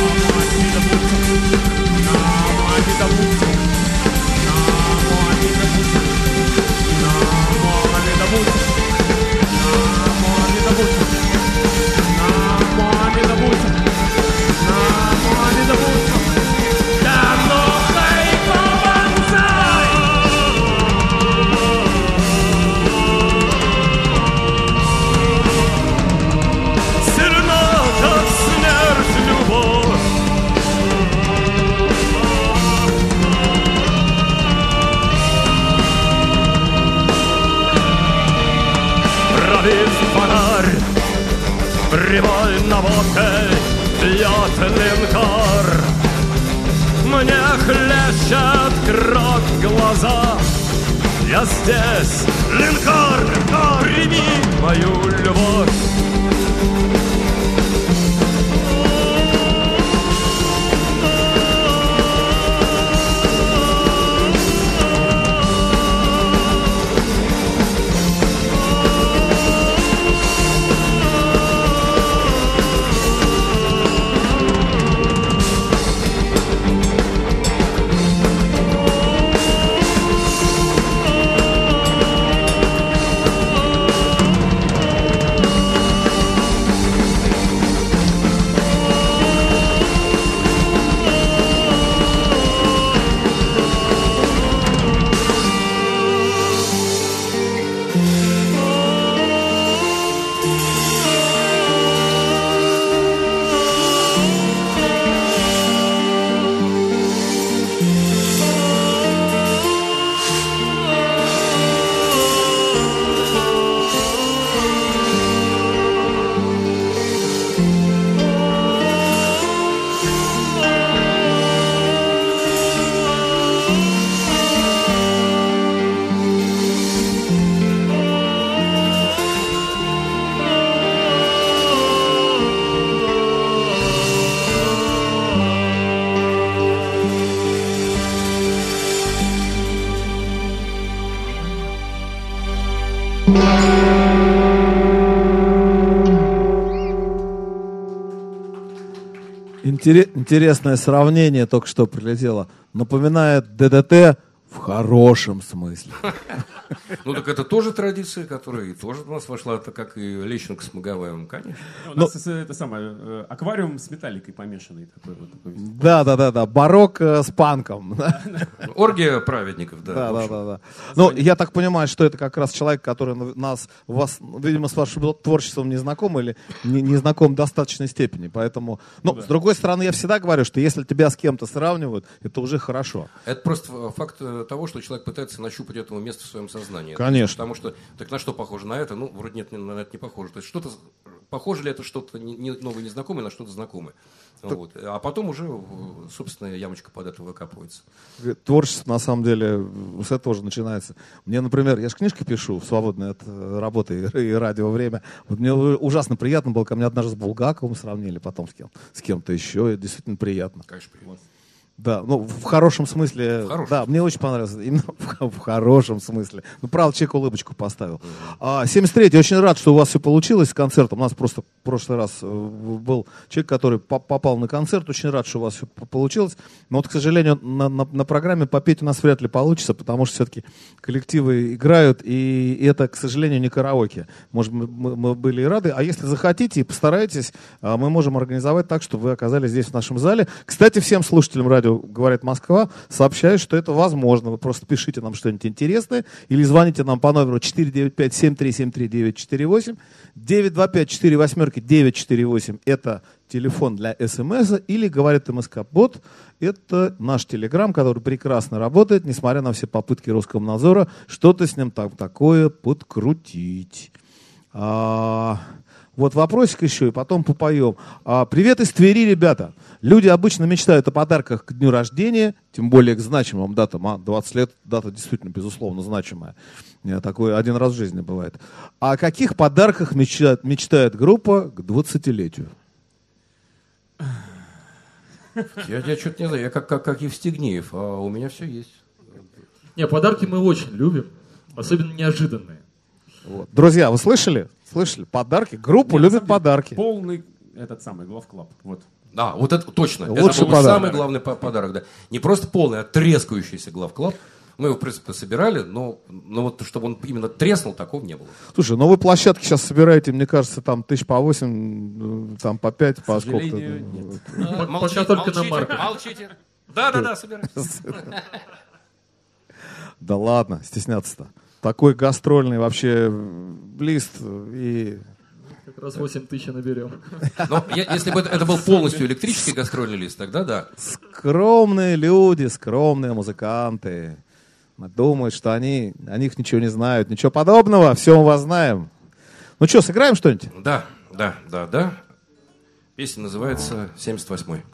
D: Фонарь, привольно водкой пьет линкор. Мне хлещет кровь глаза. Я здесь, линкор, прими мою любовь.
B: Интересное сравнение только что прилетело. Напоминает ДДТ в хорошем смысле.
C: Ну так это тоже традиция, которая и тоже у нас вошла, так как и Лещенко с Маговаевым, конечно.
E: У нас это самое, аквариум с металликой помешанный такой вот.
B: Да. Барокко с панком.
C: Оргия праведников, да.
B: Да. Ну, я так понимаю, что это как раз человек, который вас, видимо, с вашим творчеством не знаком или не знаком в достаточной степени. Поэтому, с другой стороны, я всегда говорю, что если тебя с кем-то сравнивают, это уже хорошо.
C: Это просто факт того, что человек пытается нащупать этому место в своем сознании.
B: Конечно.
C: Потому что, так на что похоже на это? Ну, вроде нет, на это не похоже. То есть что-то, похоже ли это что-то новое, незнакомое на что-то знакомое. Вот. А потом уже, собственно, ямочка под это выкапывается.
B: Творчество, на самом деле, с этого же начинается. Мне, например, я же книжки пишу в свободное от работы и радио время. Вот мне ужасно приятно было, ко мне однажды с Булгаковым сравнили, потом с кем-то еще. Это действительно приятно.
C: Конечно, приятно.
B: Да, в хорошем смысле. Да, мне очень понравилось. Именно в хорошем смысле. Правда, человек улыбочку поставил. 73-й, очень рад, что у вас все получилось с концертом. У нас просто в прошлый раз был человек, который попал на концерт. Очень рад, что у вас все получилось. Но вот, к сожалению, на программе попеть у нас вряд ли получится, потому что все-таки коллективы играют, и это, к сожалению, не караоке. Может, мы были и рады. А если захотите и постараетесь, мы можем организовать так, чтобы вы оказались здесь, в нашем зале. Кстати, всем слушателям радио «Говорит Москва» сообщаю, что это возможно. Вы просто пишите нам что-нибудь интересное или звоните нам по номеру 495-7373948, 925-48-948 это телефон для СМС, или «Говорит МСК-бот» это наш телеграм, который прекрасно работает, несмотря на все попытки Роскомнадзора что-то с ним такое подкрутить. Вот вопросик еще, и потом попоем. Привет из Твери, ребята. Люди обычно мечтают о подарках к дню рождения, тем более к значимым датам. 20 лет дата действительно, безусловно, значимая. Такое один раз в жизни бывает. А о каких подарках мечтает группа к 20-летию?
C: Я что-то не знаю, я как Евстигнеев, а у меня все есть.
F: Не, подарки мы очень любим, особенно неожиданные.
B: Вот. Друзья, вы слышали? Слышали? Подарки. Группа любит подарки.
E: Полный этот самый главклаб. Вот.
C: Да, вот это точно.
B: Лучший
C: это был самый главный подарок. Да. Не просто полный, а трескающийся главклаб. Мы его, в принципе, собирали, но вот чтобы он именно треснул, такого не было.
B: Слушай, вы площадки сейчас собираете, мне кажется, там 1000 по 8, там по 5, по сколько-то.
F: Молчите, только на марках.
C: Молчите. Да, собирайте.
B: Да ладно, стесняться-то. Такой гастрольный вообще лист и...
F: Как раз 8000 наберем.
C: Но если бы это был полностью электрический гастрольный лист, тогда да.
B: Скромные люди, скромные музыканты. Думают, что они о них ничего не знают. Ничего подобного, все мы вас знаем. Ну что, сыграем что-нибудь?
C: Да. Песня называется «78-й».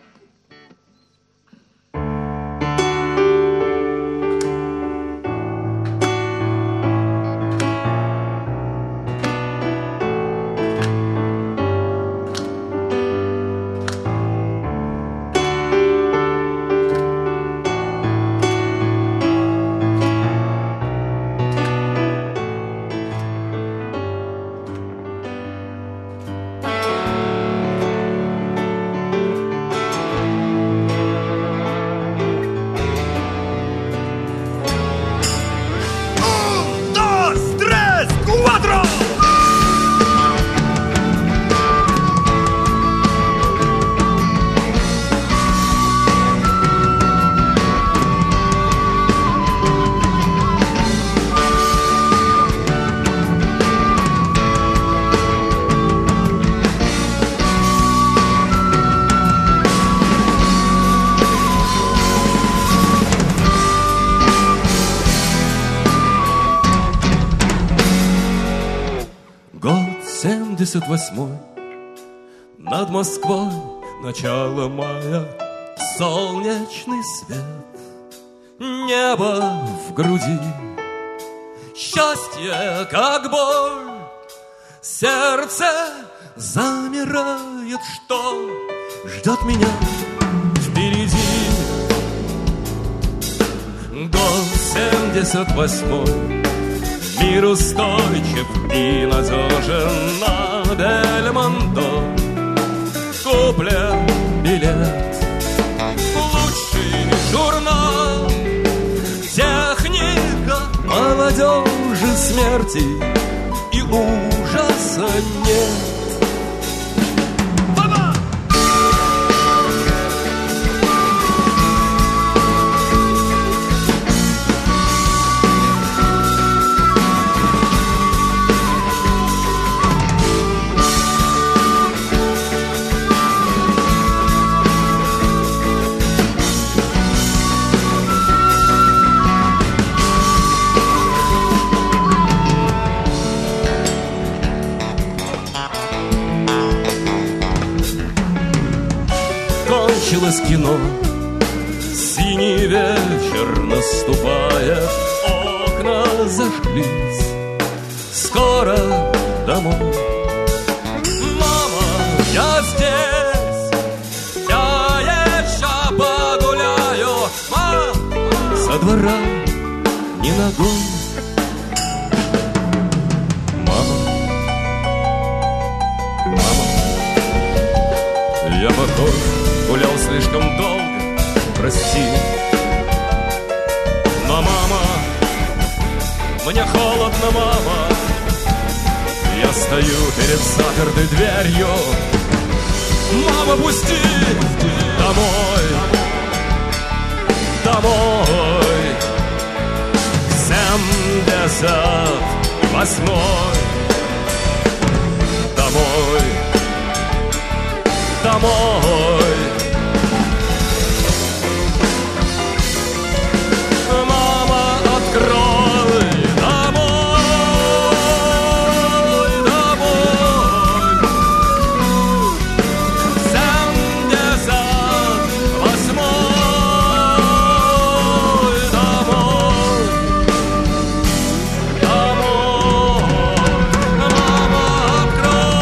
D: Год 78-й, над Москвой начало мая, солнечный свет, небо в груди, счастье как боль, сердце замирает, что ждет меня впереди. Год 78-й, Мир устойчив и надежен на Бельмондо. Куплен билет, лучший журнал, техника молодежи смерти и ужаса нет. Кончилось кино, синий вечер наступает, окна зажглись, скоро домой. Мама, я здесь, я еще погуляю, со двора не ногой. Мама, я похож, гулял слишком долго, прости. Но, мама, мне холодно, мама. Я стою перед запертой дверью. Мама, пусти домой, домой, к 78-й. Домой, домой. Мама, открой, домой, домой. 78-й, домой, домой. Мама, открой.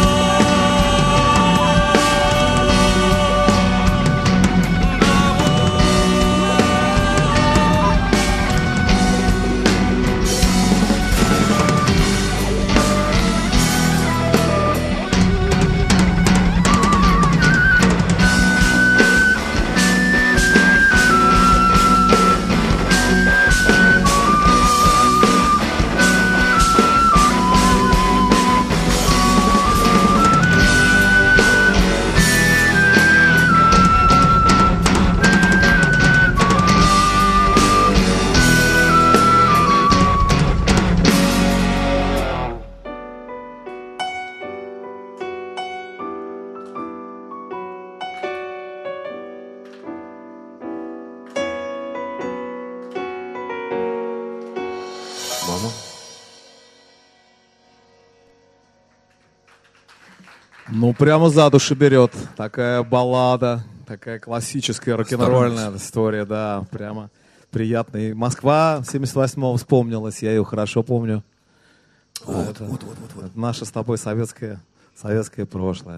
C: Мама.
B: Ну, прямо за душу берет. Такая баллада, такая классическая рок-н-ролльная история, да, прямо приятно. И Москва 78-го вспомнилась, я ее хорошо помню. Это наше с тобой советское прошлое.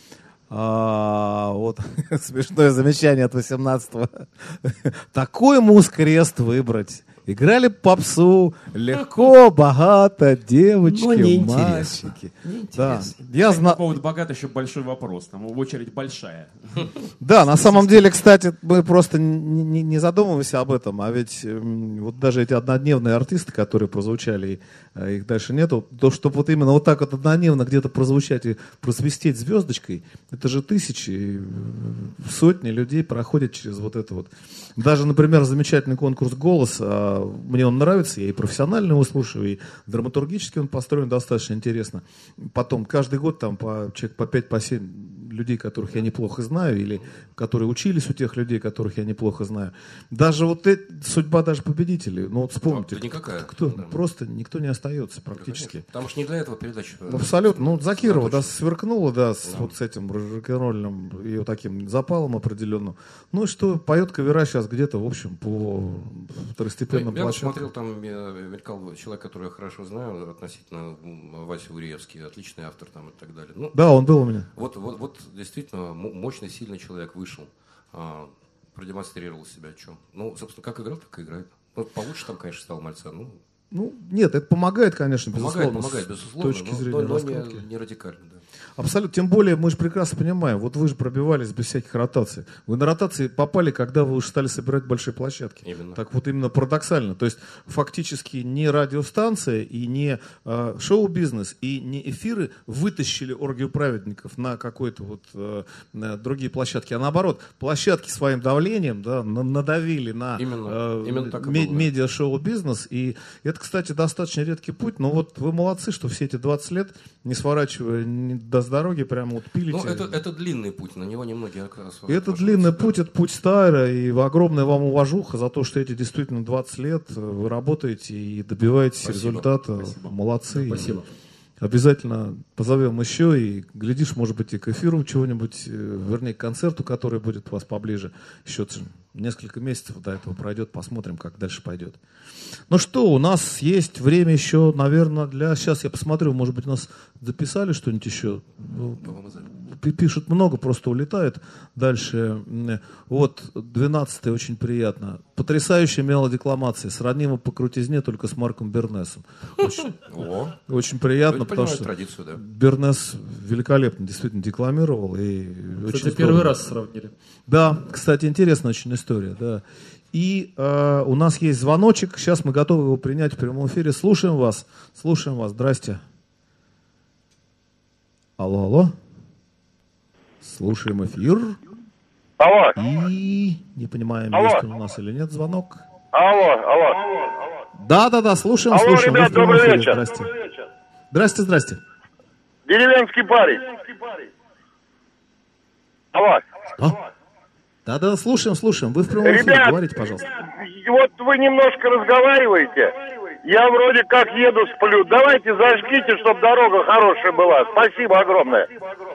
B: Вот смешное замечание от 18-го. Такой муз-крест выбрать. Играли попсу, легко, богато, девочки, мальчики. Да, я
E: По
B: знаю.
E: поводу богато еще большой вопрос. Там очередь большая.
B: Да, на самом деле, кстати, мы просто не задумываемся об этом, а ведь вот даже эти однодневные артисты, которые прозвучали, и их дальше нету, то, чтобы вот именно вот так вот однодневно где-то прозвучать и просвистеть звездочкой, это же тысячи, сотни людей проходят через вот это вот. Даже, например, замечательный конкурс «Голос», мне он нравится, я и профессионально его слушаю, и драматургически он построен достаточно интересно. Потом каждый год там человек по 5, по 7 людей, которых я неплохо знаю, или которые учились у тех людей, которых я неплохо знаю. Даже вот судьба даже победителей. Ну вот вспомните,
C: Да никакая.
B: кто
C: Да.
B: просто никто не остается практически.
C: Конечно. Потому что не для этого передача.
B: Абсолютно. Ну, Закирова, да,
C: Точно.
B: сверкнула, да, вот с этим рок-н-ролльным ее таким запалом определенным. Ну и что, поет кавера сейчас где-то, в общем, по второстепенным
C: Я вот
B: площадкам.
C: смотрел, там мелькал человек, которого я хорошо знаю, относительно Вася Уриевский, отличный автор там и так далее. Ну,
B: Да, он был у меня.
C: вот действительно мощный, сильный человек вышел, продемонстрировал себя. Что? Ну, собственно, как играл, так и играет. Ну, получше там, конечно, стал мальца. Ну,
B: Ну, нет, это помогает, конечно, безусловно.
C: Помогает,
B: с
C: безусловно,
B: точки зрения
C: но
B: раскрутки.
C: не радикально, да.
B: Абсолютно. Тем более, мы же прекрасно понимаем, вот вы же пробивались без всяких ротаций. Вы на ротации попали, когда вы уже стали собирать большие площадки.
C: Именно.
B: Так вот именно парадоксально. То есть фактически не радиостанция и не шоу-бизнес и не эфиры вытащили оргию праведников на какой-то вот на другие площадки, а наоборот, площадки своим давлением, да, надавили на
C: Именно так и было, да.
B: медиа-шоу-бизнес. И это, кстати, достаточно редкий путь. Но вот вы молодцы, что все эти 20 лет, не сворачивая с дороги, прямо вот пилите.
C: Ну, это длинный путь, на него немногие оказываются.
B: Это длинный путь, это путь Стайра, и огромная вам уважуха за то, что эти действительно 20 лет вы работаете и добиваетесь результата.
E: Спасибо.
B: Молодцы.
F: Спасибо.
B: Обязательно позовем еще, и глядишь, может быть, и к эфиру чего-нибудь, вернее, к концерту, который будет у вас поближе. Еще несколько месяцев до этого пройдет, посмотрим, как дальше пойдет. Ну что, у нас есть время еще, наверное, для... Сейчас я посмотрю, может быть, у нас записали что-нибудь еще. Пишут много, просто улетает. Дальше. Вот, 12-й, очень приятно. Потрясающая мелодикламация. Сравнимо по крутизне только с Марком Бернесом. Очень приятно, потому что
C: традицию, да.
B: Бернес великолепно действительно декламировал. И
F: Кстати, первый раз сравнили.
B: Да, кстати, интересная очень история. Да. И у нас есть звоночек. Сейчас мы готовы его принять в прямом эфире. Слушаем вас. Слушаем вас. Здрасте. Алло, алло. Слушаем эфир.
I: Алло.
B: И не понимаем,
I: Алло.
B: есть он у нас или нет звонок.
I: Алло.
B: Да, слушаем,
I: Алло,
B: слушаем.
I: ребят,
B: Вы в прямом
I: добрый
B: эфире.
I: вечер.
B: Здрасте.
I: Деревенский парень. Алло.
B: Да, слушаем. Вы в прямом эфире,
I: Ребят,
B: говорите, пожалуйста.
I: Вот вы немножко разговариваете. Я вроде как еду, сплю. Давайте зажгите, чтобы дорога хорошая была. Спасибо огромное.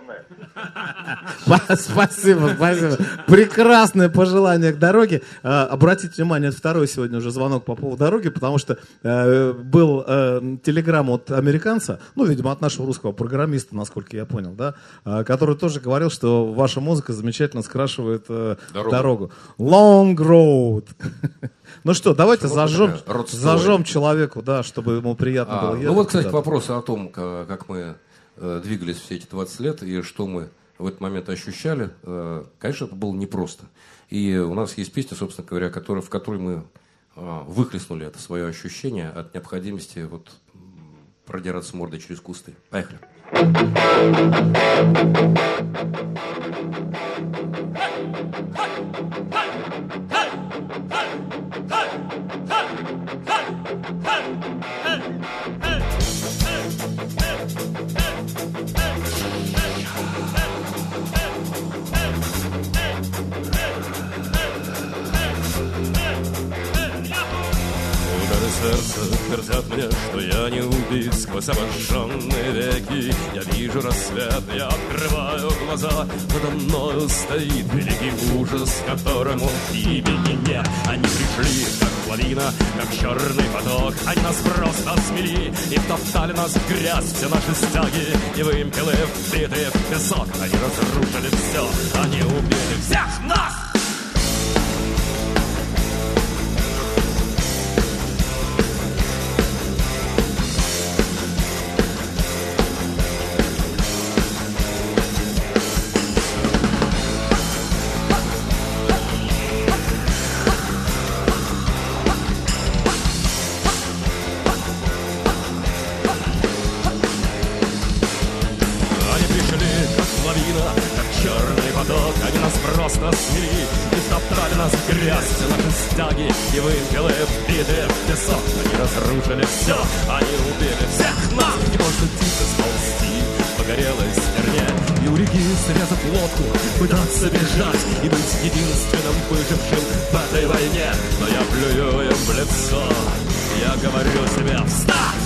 B: Спасибо. Прекрасное пожелание к дороге. Обратите внимание, это второй сегодня уже звонок по поводу дороги, потому что был телеграмм от американца, ну, видимо, от нашего русского программиста, насколько я понял, да, который тоже говорил, что ваша музыка замечательно скрашивает дорогу. Long road. Ну что, давайте зажжем человеку, да, чтобы ему приятно было ехать.
C: Ну вот, кстати, к вопросу о том, как мы двигались все эти 20 лет и что мы в этот момент ощущали. Конечно, это было непросто. И у нас есть песня, собственно говоря, в которой мы выхлестнули это свое ощущение от необходимости вот продираться мордой через кусты. Поехали.
D: Сердце твердят мне, что я не убит. Сквозь обожженные веки я вижу рассвет, я открываю глаза. Подо мною стоит великий ужас, которому имени нет. Они пришли, как лавина, как черный поток. Они нас просто смели и втоптали нас в грязь. Все наши стяги и вымпелы вбитые в песок. Они разрушили все, они убили всех нас. И вымпелы вбитые в песок. Они разрушили все, они убили всех нас. И можно тихо сползти по горелой стерне и у реки, срезав лодку, пытаться бежать и быть единственным выжившим в этой войне. Но я плюю им в лицо, я говорю себе: встать!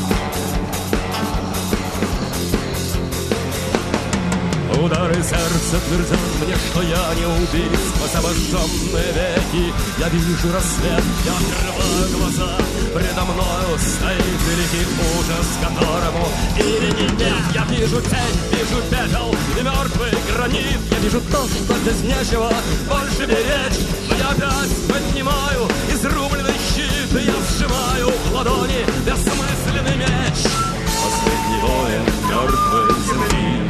D: Удары сердца Сердце твердят мне, что я не убийц. Обожженные веки, я вижу рассвет, я открываю глаза. Предо мною стоит великий ужас, которому имени нет. Я вижу тень, вижу пепел и мертвый гранит. Я вижу то, что здесь нечего больше беречь. Я опять поднимаю изрубленный щит, и я сжимаю в ладони бессмысленный меч. Последний воин мертвой земли.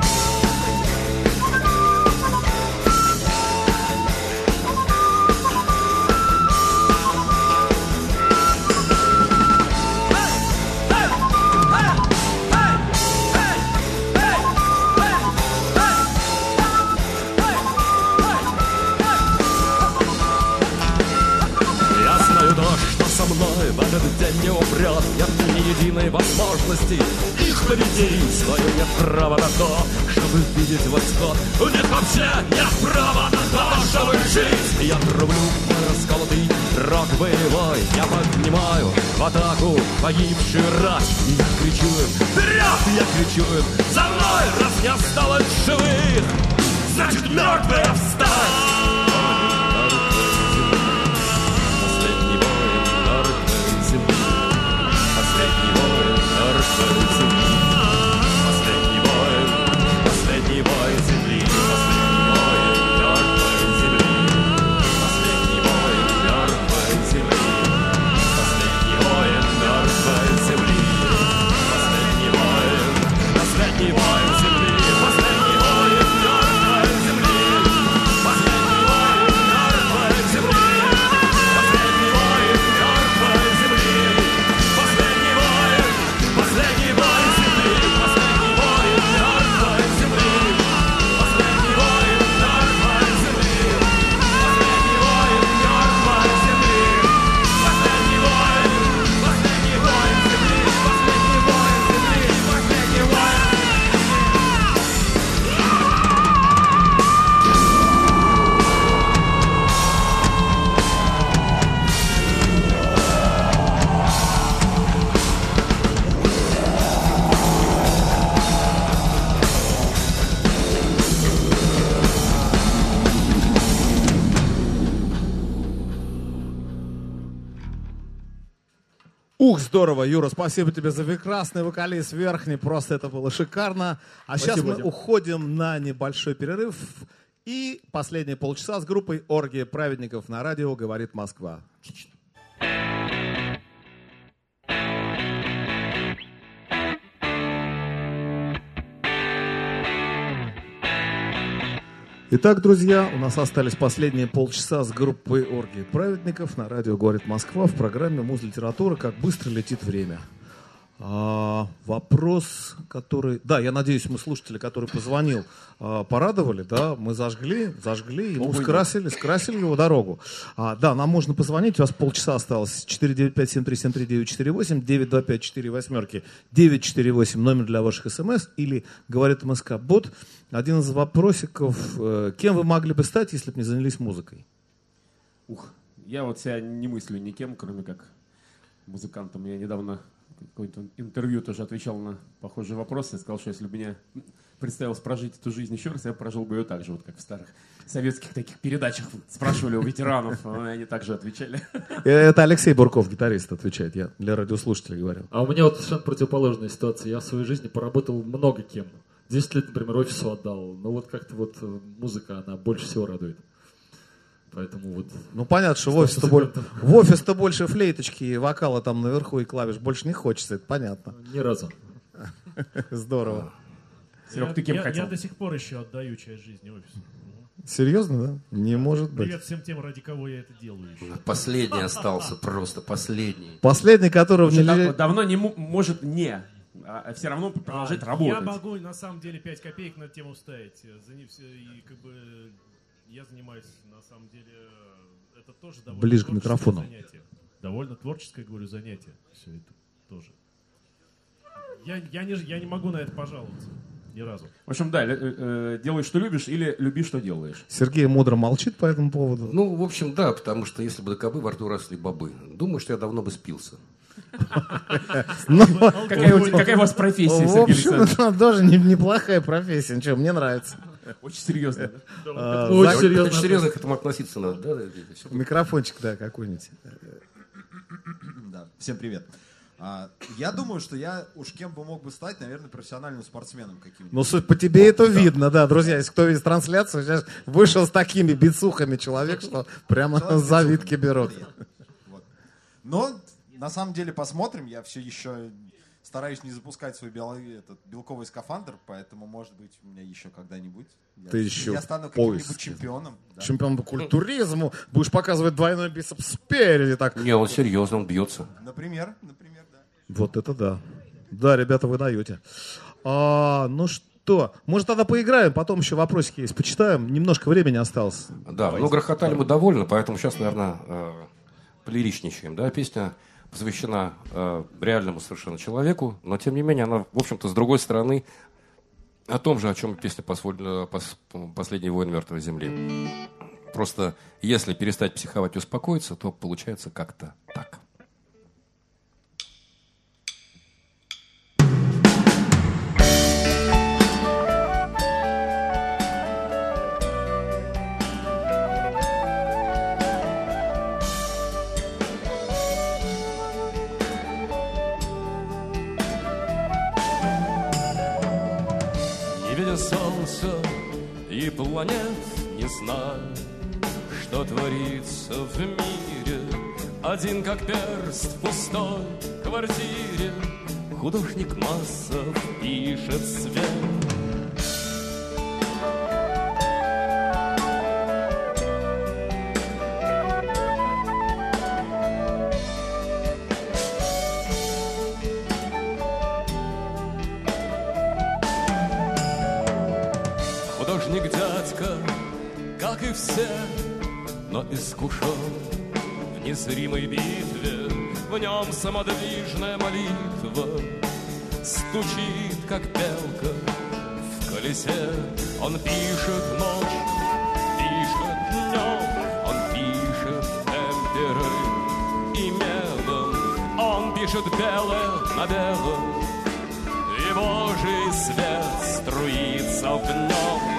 D: В этот день не умрет, нет ни единой возможности их победить. Свое нет права на то, чтобы видеть восход. Нет вообще нет права на то, чтобы жить. Я трублю расколотый рог боевой. Я поднимаю в атаку погибшую рать. И я кричу им вперед, я кричу им за мной. Раз не осталось живых, значит мертвые встать. Последний воин мертвой земли. Последний воин, последний воин земли. Последний воин мертвой земли. Последний воин мертвой земли. Последний воин, последний воин земли. Последний воин мертвой земли. Последний воин мертвой земли. Последний воин мертвой земли. Последний воин, последний воин земли, последний воин мертвой земли, последний воин мертвой земли, последний воин мертвой земли, последний воин, последний воин земли, последний воин земли, последний воин.
B: Ух, здорово, Юра, спасибо тебе за прекрасный вокалист верхний, просто это было шикарно. А сейчас мы уходим на небольшой перерыв и последние полчаса с группой «Оргия праведников» на радио «Говорит Москва». Итак, друзья, у нас остались последние полчаса с группой «Оргии праведников» на радио «Говорит Москва» в программе «Муз-литература. Как быстро летит время». Вопрос, который... Да, я надеюсь, мы слушатели, который позвонил, порадовали, да, мы зажгли, ему скрасили его дорогу. Да, нам можно позвонить, у вас полчаса осталось, 495-7373-948, 925-48, номер для ваших смс, или говорит МСК-бот. Один из вопросиков, кем вы могли бы стать, если бы не занялись музыкой?
E: Я вот себя не мыслю никем, кроме как музыкантом. Я недавно в какое-то интервью тоже отвечал на похожие вопросы. Я сказал, что если бы мне представилось прожить эту жизнь еще раз, я прожил бы ее так же, вот как в старых советских таких передачах. Спрашивали у ветеранов, а они также отвечали.
B: Это Алексей Бурков, гитарист, отвечает. Я для радиослушателей говорю.
F: А у меня вот совершенно противоположная ситуация. Я в своей жизни поработал много кем. 10 лет, например, офису отдал. Но вот как-то вот музыка, она больше всего радует. Поэтому вот...
B: Ну, понятно, что в офис-то больше флейточки и вокала там наверху, и клавиш больше не хочется, это понятно.
F: Ни разу.
B: Здорово.
E: Серег, ты кем хотел?
G: Я до сих пор еще отдаю часть жизни офису.
B: Серьезно, да? Не может быть.
G: Привет всем тем, ради кого я это делаю еще.
C: Последний остался, просто последний.
B: Последний, которого
E: нельзя... Давно не может не... А все равно продолжать работать.
G: Я могу, на самом деле, 5 копеек на тему вставить. И как бы я занимаюсь, на самом деле, это тоже довольно
B: ближе к микрофону.
G: Занятие. Довольно творческое, говорю, занятие. Все это тоже. Я не могу на это пожаловаться. Ни разу.
E: В общем, да, делай, что любишь, или люби, что делаешь.
B: Сергей мудро молчит по этому поводу.
C: Ну, в общем, да, потому что если бы до кобы во рту росли бобы. Думаю, что я давно бы спился.
E: Какая у вас профессия, Сергей
B: Александрович? В общем, тоже неплохая профессия. Ничего, мне нравится.
E: Очень серьезно.
F: Очень
C: Очень серьезно к этому относиться надо. Да, всё.
B: Микрофончик, да, какой-нибудь.
J: Да. Всем привет. Я думаю, что я уж кем бы мог бы стать, наверное, профессиональным спортсменом каким-нибудь.
B: Ну, суть по тебе это видно, да, друзья. Если кто видит трансляцию, сейчас вышел с такими бицухами человек, что прямо завидки берут.
J: Вот. Но, на самом деле, посмотрим. Я все еще стараюсь не запускать свой белковый скафандр, поэтому, может быть, у меня еще когда-нибудь... Я стану каким-нибудь чемпионом. Да.
B: Чемпион по культуризму. Будешь показывать двойной бицепс спереди. Так.
C: Не, он серьезно, он бьется.
J: Например, да.
B: Вот это да. Да, ребята, вы даете. Ну что, может тогда поиграем, потом еще вопросики есть, почитаем. Немножко времени осталось.
C: Да, ну грохотали мы довольно, поэтому сейчас, наверное, полиричничаем. Да? Песня посвящена реальному совершенно человеку, но тем не менее она, в общем-то, с другой стороны, о том же, о чем песня «Последний воин мертвой земли». Просто если перестать психовать и успокоиться, то получается как-то так.
D: Солнца и планет не знаю, что творится в мире. Один как перст в пустой квартире художник Массов пишет свет. Дядька, как и все, но искушен в незримой битве. В нем самодвижная молитва стучит, как белка в колесе. Он пишет ночь, пишет днем, он пишет темперой и мелом. Он пишет белое на белом, и Божий свет струится в нем.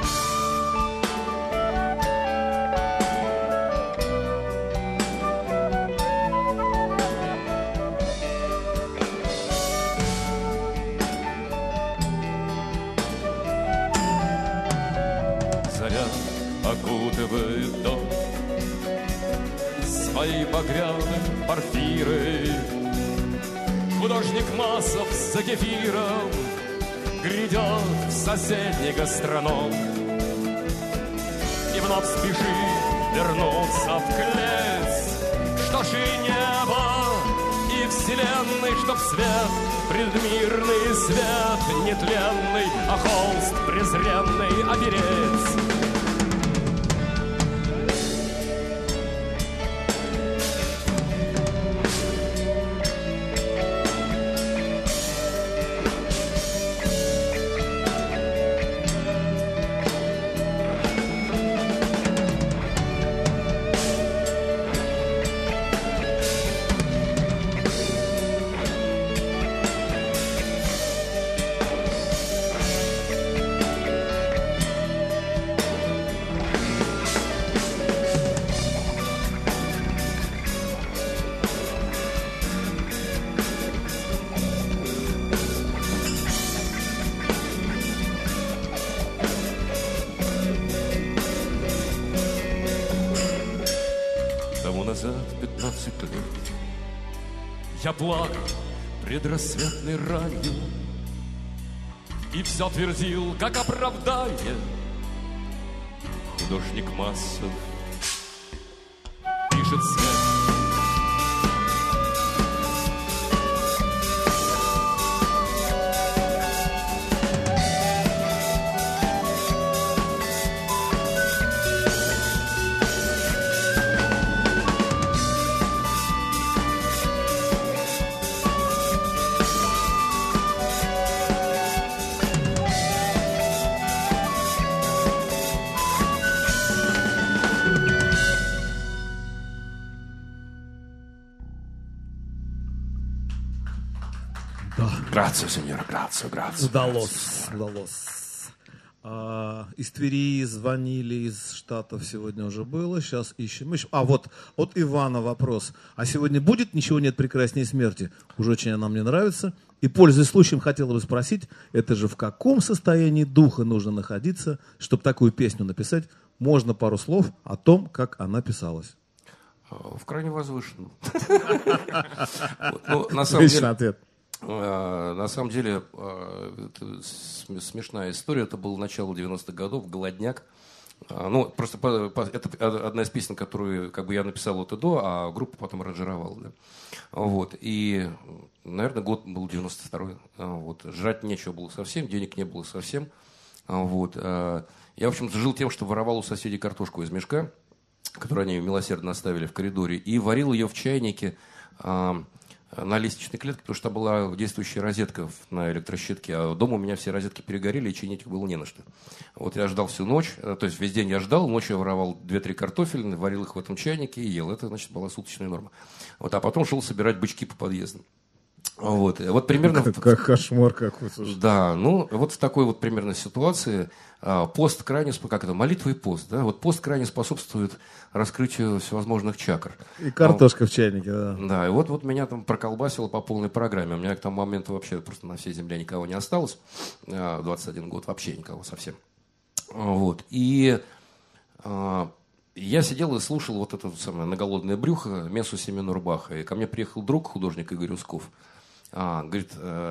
D: Окутывает дом своей багряной порфирой. Художник Массов за кефиром грядет в соседний гастроном и вновь спешит вернуться в клеть. Что ж и небо, и вселенной, чтоб свет, предмирный свет, нетленный, а холст презренный опереть. Назад 15 лет я плакал предрассветной ранью и все твердил, как оправдание. Художник Массов пишет свет.
C: Грация, сеньора, грация.
B: Удалось. Из Твери звонили, из Штатов сегодня уже было. Сейчас ищем. Вот от Ивана вопрос. А сегодня будет «Ничего нет прекраснее смерти»? Уже очень она мне нравится. И, пользуясь случаем, хотела бы спросить, это же в каком состоянии духа нужно находиться, чтобы такую песню написать? Можно пару слов о том, как она писалась?
C: В крайне возвышенном.
B: Отличный ответ.
C: На самом деле, это смешная история. Это было начало 90-х годов, голодняк. Ну, просто это одна из песен, которую как бы я написал от и до, а группа потом аранжировала. Да? Вот. И, наверное, год был 92-й. Вот. Жрать нечего было совсем, денег не было совсем. Вот. Я, в общем-то, жил тем, что воровал у соседей картошку из мешка, которую они милосердно оставили в коридоре, и варил ее в чайнике на лестничной клетке, потому что была действующая розетка на электрощитке, а дома у меня все розетки перегорели, и чинить было не на что. Вот я ждал всю ночь, то есть весь день я ждал, ночью я воровал 2-3 картофелины, варил их в этом чайнике и ел. Это, значит, была суточная норма. Вот, а потом шел собирать бычки по подъездам. Вот примерно...
B: Как кошмар какой-то.
C: Да, ну, вот в такой вот примерно ситуации пост крайне, как это, молитва и пост, да, вот пост крайне способствует раскрытию всевозможных чакр.
B: И картошка в чайнике, да.
C: Да, и вот меня там проколбасило по полной программе. У меня к тому моменту вообще просто на всей земле никого не осталось. 21 год вообще никого совсем. Вот, и я сидел и слушал вот это самое на голодное брюхо Мессу Семенур Баха. И ко мне приехал друг, художник Игорь Усков. Говорит,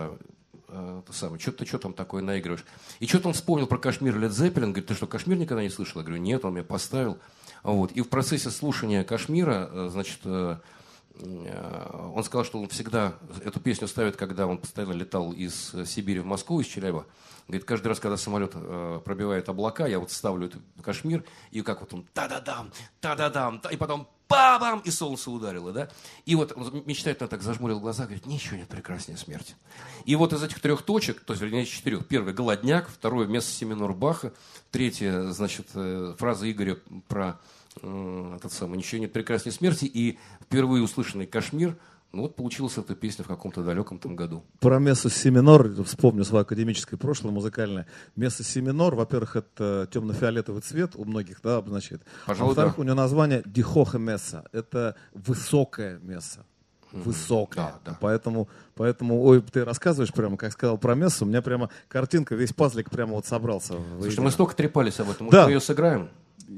C: что там такое наигрываешь? И что-то он вспомнил про Кашмир Лед Зеппелин. Говорит, ты что, Кашмир никогда не слышал? Я говорю, нет, он меня поставил. Вот. И в процессе слушания Кашмира, значит, он сказал, что он всегда эту песню ставит, когда он постоянно летал из Сибири в Москву, из Челябы. Говорит, каждый раз, когда самолет пробивает облака, я вот ставлю этот Кашмир, и как вот он та-да-дам, и потом ба-бам, и солнце ударило, да? И вот он мечтательно так зажмурил глаза, говорит, ничего нет прекраснее смерти. И вот из этих 3 точек, то есть, вернее, 4, первый голодняк, второе Месса Семенур Баха, третье, значит, фраза Игоря про этот самый «Ничего нет прекраснее смерти», и впервые услышанный Кашмир. Ну вот получилась эта песня в каком-то далеком там году.
B: Про Мессу Семенор, вспомню свое академическое прошлое музыкальное. Месса Семенор, во-первых, это темно-фиолетовый цвет у многих, да, обозначает.
C: Пожалуй,
B: во-вторых,
C: да.
B: У него название «Дихоха Месса». Это высокая месса. Высокая.
C: Да.
B: Поэтому, ой, ты рассказываешь прямо, как сказал про Мессу, у меня прямо картинка, весь пазлик прямо вот собрался.
C: Слушай, мы столько трепались об этом,
B: да.
C: Может, мы ее сыграем?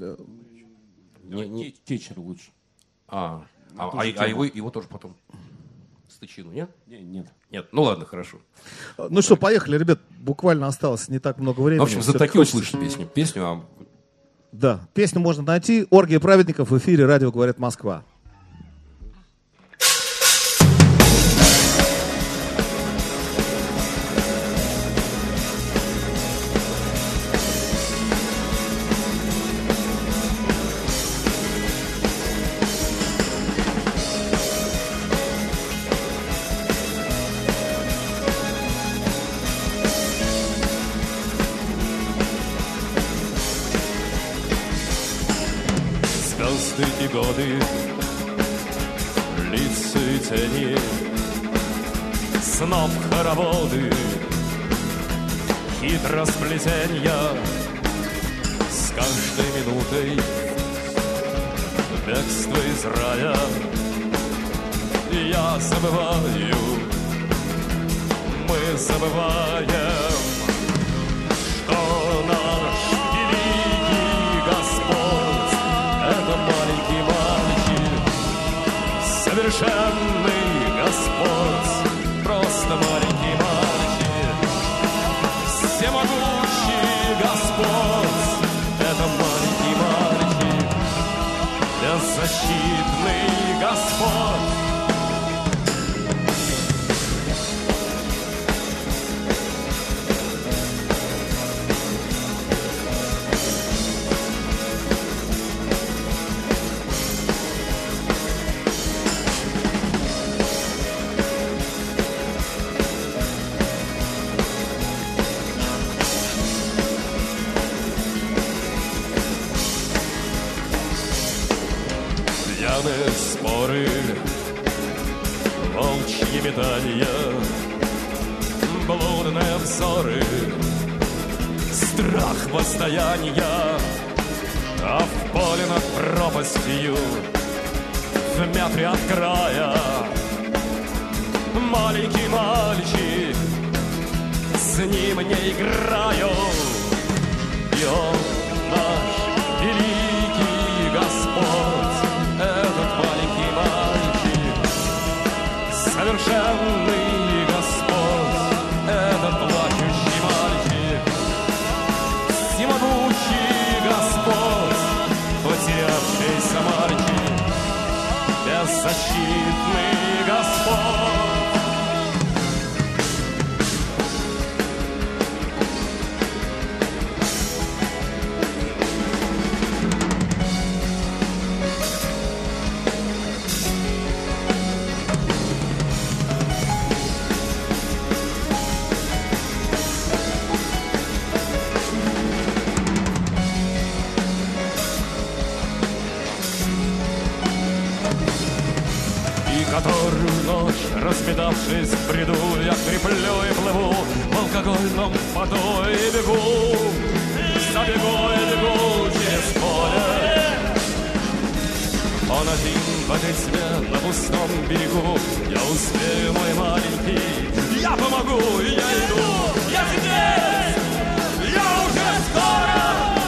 E: Кетчер лучше.
C: А его тоже потом стычину, нет?
E: Нет.
C: Ну ладно, хорошо.
B: Ну что, поехали, ребят, буквально осталось не так много времени.
C: В общем, за такие услышать песню.
B: Да, песню можно найти. «Оргия праведников» в эфире «Радио говорит Москва».
D: Звезды и годы, лица и тени, снов хороводы, хитросплетенья. С каждой минутой бегство из рая я забываю, мы забываем, что наш великий Господь — это маленький мальчик, совершенный Господь, просто маленький мальчик, всемогущий Господь — это маленький мальчик, беззащитный Господь. Пьяные споры, волчьи метания, блудные взоры, страх возстояния, а в поле над пропастью в метре от края маленький мальчик, с ним не играю. И он наш великий Господь, этот маленький мальчик, совершенный Господь, этот плачущий мальчик, всемогущий Господь, потерявшийся мальчик, беззащитный Господь. Которую ночь, распитавшись в бреду, я креплю и плыву в алкогольном поту и бегу, забегу и бегу через поле. Он один в этой тьме на пустом берегу. Я успею, мой маленький, я помогу, и я иду. Я здесь, я уже скоро.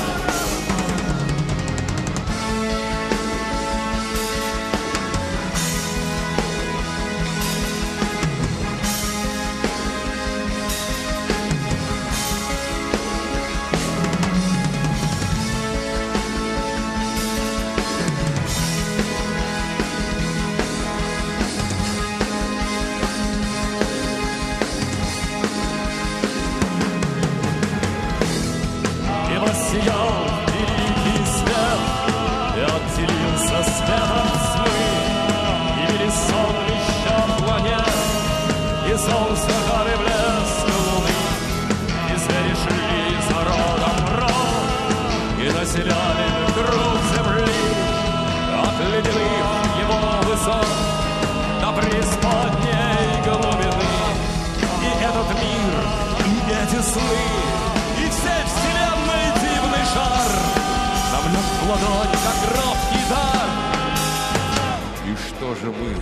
D: Сиял великий свет, и отделился светом тьмы, и велисон вещал планет, и солнце горы блеск луны, и звери шли за родом род, и населяли круг земли от ледяных его высот до преисподней глубины. И этот мир, и эти сны, и все вселенной дивный шар сомнет в ладони, как робкий дар.
C: И что же вы?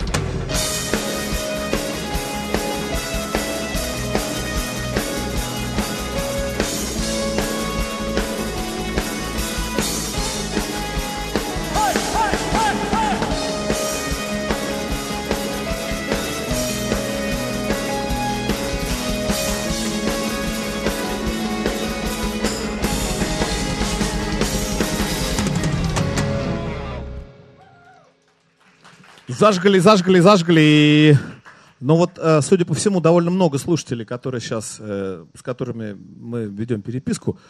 B: Зажгли. Но вот, судя по всему, довольно много слушателей, которые сейчас, с которыми мы ведем переписку,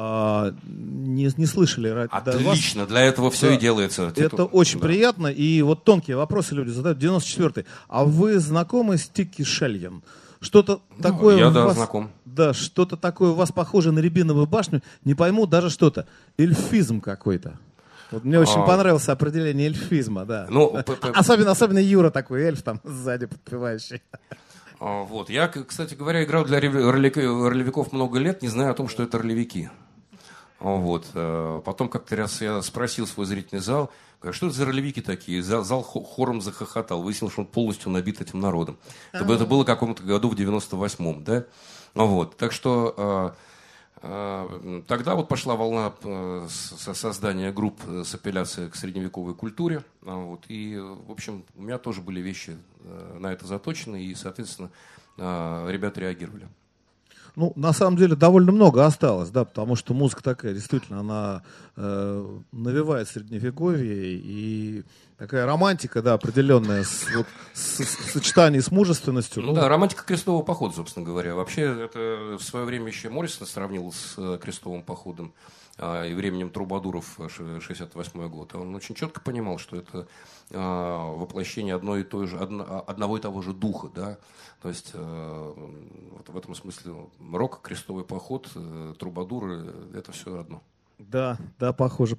B: не слышали.
C: Отлично, вас. Для этого все и делается.
B: Это очень приятно. И вот тонкие вопросы люди задают. 94-й. А вы знакомы с Тики Шельем? Что-то такое
C: я,
B: у вас,
C: знаком.
B: Да, что-то такое у вас похоже на Рябиновую башню. Не пойму даже что-то. Эльфизм какой-то. Вот мне очень понравилось определение эльфизма, да.
C: Ну,
B: особенно Юра такой эльф там сзади подпевающий.
C: Вот. Я, кстати говоря, играл для ролевиков много лет, не зная о том, что это ролевики. Вот. Потом как-то раз я спросил свой зрительный зал, что это за ролевики такие? Зал хором захохотал. Выяснилось, что он полностью набит этим народом. Это было в каком-то году в 98-м, да? Вот. Так что... Тогда вот пошла волна создания групп с апелляцией к средневековой культуре. Вот, и, в общем, у меня тоже были вещи на это заточены, и, соответственно, ребята реагировали.
B: Ну, на самом деле, довольно много осталось, да, потому что музыка такая, действительно, она навевает средневековье, и такая романтика, да, определенная, в сочетании с мужественностью.
C: Ну да, романтика крестового похода, собственно говоря. Вообще, это в свое время еще Моррисон сравнил с крестовым походом и временем трубадуров 68 год. Он очень четко понимал, что это воплощение одного и того же духа, да. То есть вот в этом смысле рок, крестовый поход, трубадуры – это все одно.
B: Да, похоже.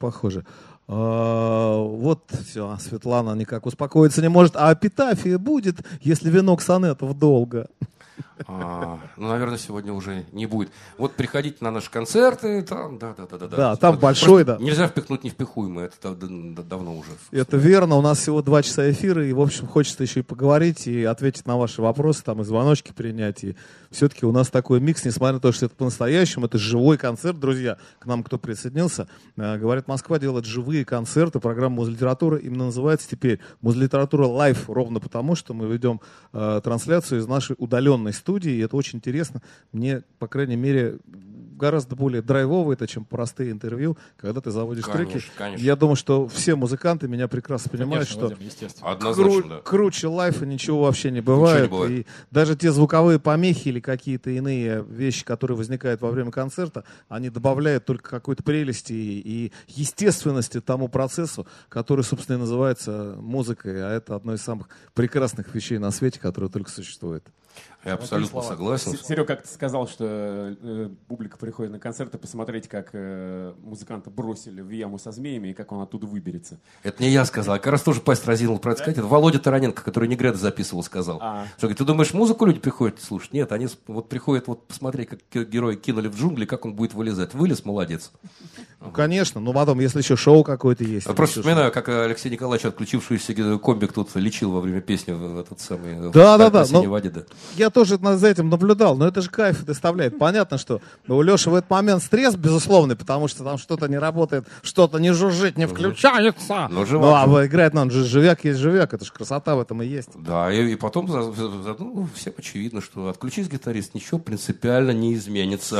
B: Вот все, Светлана никак успокоиться не может. А эпитафия будет, если венок сонетов долго.
C: Наверное, сегодня уже не будет. Вот приходите на наши концерты, там, да.
B: Да, там большой, да.
C: Нельзя впихнуть невпихуемое, это давно уже.
B: Это верно, у нас всего 2 часа эфира, и, в общем, хочется еще и поговорить, и ответить на ваши вопросы, там, и звоночки принять, и все-таки у нас такой микс, несмотря на то, что это по-настоящему, это живой концерт, друзья, к нам кто присоединился, говорит, Москва делает живые концерты, программа «Музлитература» именно называется теперь «Музлитература Лайв», ровно потому, что мы ведем трансляцию из нашей удаленной студии, и это очень интересно, мне, по крайней мере, гораздо более драйвово это, чем простые интервью, когда ты заводишь треки.
C: Конечно.
B: Я думаю, что все музыканты меня прекрасно понимают, что круче лайфа ничего вообще не бывает. И даже те звуковые помехи или какие-то иные вещи, которые возникают во время концерта, они добавляют только какой-то прелести и естественности тому процессу, который, собственно, и называется музыкой. А это одно из самых прекрасных вещей на свете, которое только существует.
C: Я абсолютно согласен.
E: Серега, как ты сказал, что публика приходит на концерты посмотреть, как музыканта бросили в яму со змеями и как он оттуда выберется.
C: Это не я сказал, я как раз тоже пасть разинул про это сказать. Это Володя Тараненко, который Негреда записывал, сказал. Что, говорит, ты думаешь, музыку люди приходят слушать? Нет, они вот приходят вот посмотреть, как герои кинули в джунгли, как он будет вылезать. Вылез, молодец.
B: Ну, конечно, но потом, если еще шоу какое-то есть.
C: Я просто вспоминаю, как Алексей Николаевич, отключившийся комбик, тут лечил во время песни в этот самый...
B: Да.
C: «Синей воде», да.
B: Я тоже за этим наблюдал, но это же кайф доставляет. Понятно, что у Леши в этот момент стресс безусловный, потому что там что-то не работает, что-то не жужжит, не включается. Ну, играет нам же живяк есть живяк, это же красота в этом и есть.
C: Да, и потом всем очевидно, что отключись, гитарист, ничего принципиально не изменится.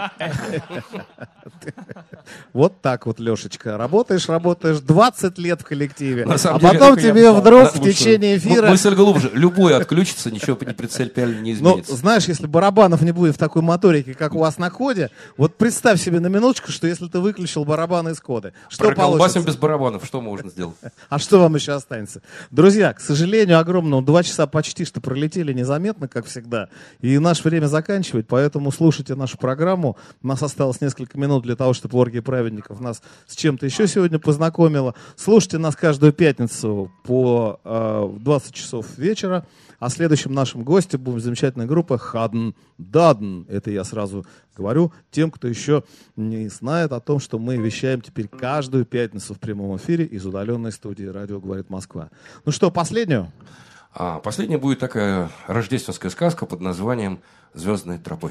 B: Вот так вот, Лешечка, работаешь 20 лет в коллективе, а потом тебе вдруг в течение эфира...
C: Мысль глубже, любой отключится, ничего принципиально не изменится.
B: Ну, знаешь, если барабанов не будет в такой моторике, как у вас на коде, вот представь себе на минуточку, что если ты выключил барабаны из кода, что
C: получится? Без барабанов, что можно сделать?
B: А что вам еще останется? Друзья, к сожалению, огромному, 2 часа почти что пролетели незаметно, как всегда, и наше время заканчивать, поэтому слушайте нашу программу. У нас осталось несколько минут для того, чтобы Оргия Праведников нас с чем-то еще сегодня познакомила. Слушайте нас каждую пятницу по 20 часов вечера. А следующим нашим гостем будет замечательная группа Хадн Дадн. Это я сразу говорю тем, кто еще не знает о том, что мы вещаем теперь каждую пятницу в прямом эфире из удаленной студии «Радио говорит Москва». Ну что, последнюю?
C: Последняя будет такая рождественская сказка под названием «Звездной тропой».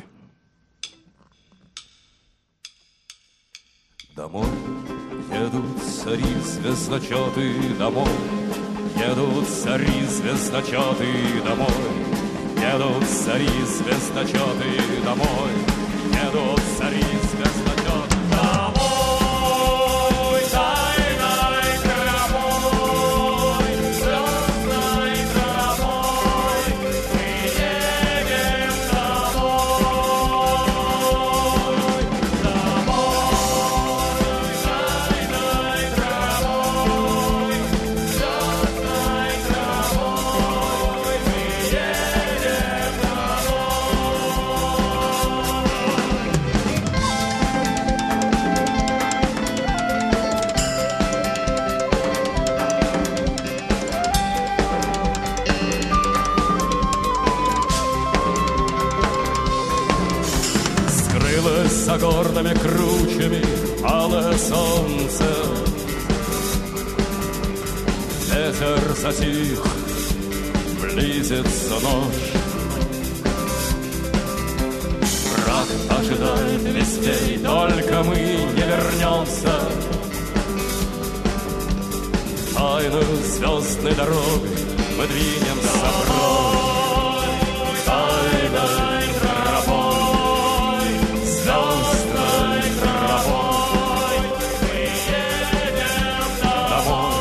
C: Домой едут цари звездочеты домой. Едут цари звездочеты домой. Едут цари звездочеты домой. Едут цари звездочеты домой. Тайной тропой, звездной тропой мы едем домой. Домой, тайной тропой, звездной тропой мы едем скрылось за горными кручами алое солнце. Ветер затих, близится ночь. Враг ожидает вестей, только мы не вернемся. Тайную звездной дорогой мы двинемся прочь. Тайной тропой, звездной тропой мы едем домой.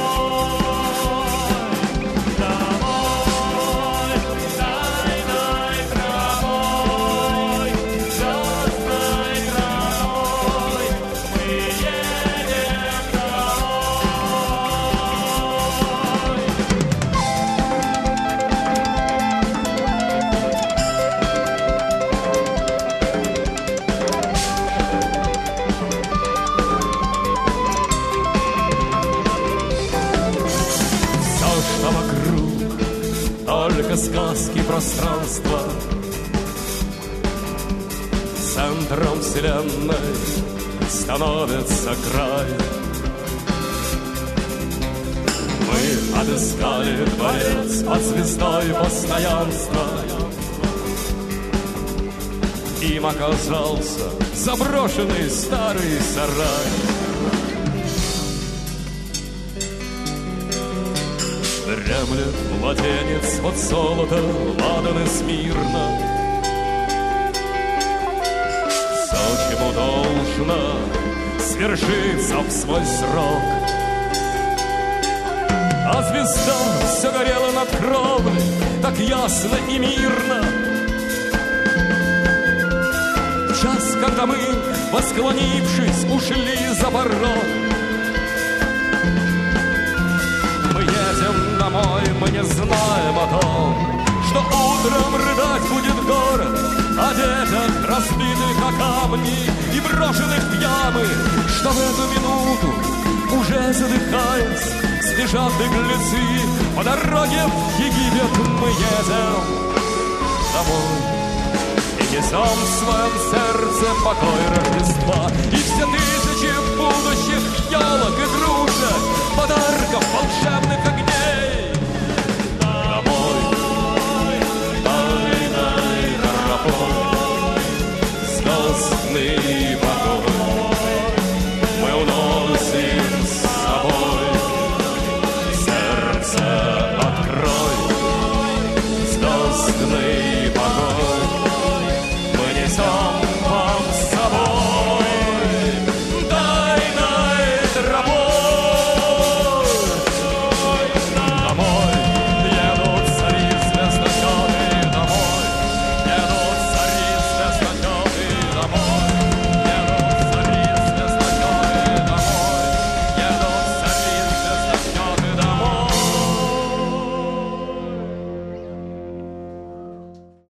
C: Домой, тайной тропой, звездной тропой мы едем домой. Все, что вокруг, только сказки пространства,
D: центром вселенной становится край. Мы отыскали дворец под звездой постоянства. Им оказался заброшенный старый сарай. Дремлет младенец под золото ладаны смирно. Все, чему должно свершиться в свой срок. А звезда все горела над кровлей так ясно и мирно. В час, когда мы, восклонившись, ушли за порог. Мы едем домой, мы не знаем о том, что утром рыдать будет город о детях, разбитых о камни и брошенных в ямы, что в эту минуту, уже задыхаясь, спешат беглецы по дороге в Египет. Мы едем домой и несем в своем сердце покой Рождества и все тысячи будущих елок и игрушек, подарков, волшебных огней. Домой, тайной тропой, звездный покой мы уносим с собой. Сердце открой, звездный